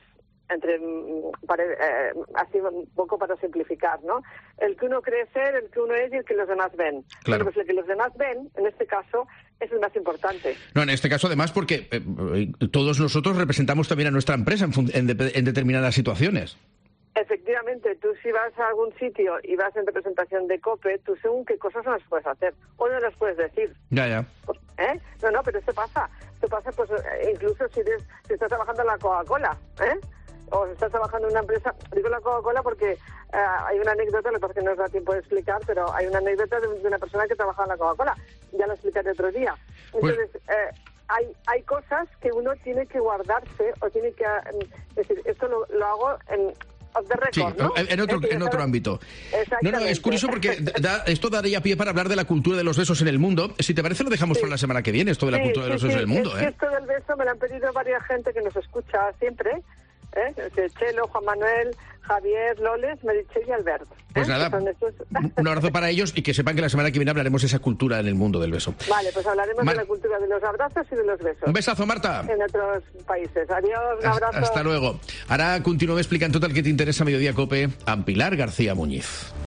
S14: así un poco para simplificar, ¿no? El que uno cree ser, el que uno es y el que los demás ven.
S3: Claro.
S14: Pues el que los demás ven, en este caso, es el más importante.
S3: No, en este caso además porque todos nosotros representamos también a nuestra empresa en determinadas situaciones.
S14: Efectivamente, tú si vas a algún sitio y vas en representación de COPE, tú según qué cosas no las puedes hacer o no las puedes decir.
S3: Ya.
S14: No, pero esto pasa pues incluso si estás trabajando en la Coca-Cola, o si estás trabajando en una empresa, digo la Coca-Cola porque hay una anécdota, lo que pasa es que no nos da tiempo de explicar, pero hay una anécdota de una persona que trabaja en la Coca-Cola, ya lo explicaré otro día. Entonces, hay cosas que uno tiene que guardarse o tiene que decir, esto lo hago off the record, ¿no?
S3: En otro ámbito. No, es curioso porque esto daría pie para hablar de la cultura de los besos en el mundo. Si te parece, lo dejamos para la semana que viene, esto de la cultura de los besos en el mundo.
S14: Esto del beso me lo han pedido varias gente que nos escucha siempre, Chelo, Juan Manuel, Javier, Loles, Meritxell y Albert.
S3: Pues nada, un abrazo para ellos y que sepan que la semana que viene hablaremos de esa cultura en el mundo del beso.
S14: Vale, pues hablaremos de la cultura de los abrazos y de los besos.
S3: Un besazo, Marta.
S14: En otros países. Adiós, un abrazo.
S3: Hasta luego. Ara continuem explicant tot el que t'interessa a Mediodía Cope amb Pilar García Muñiz.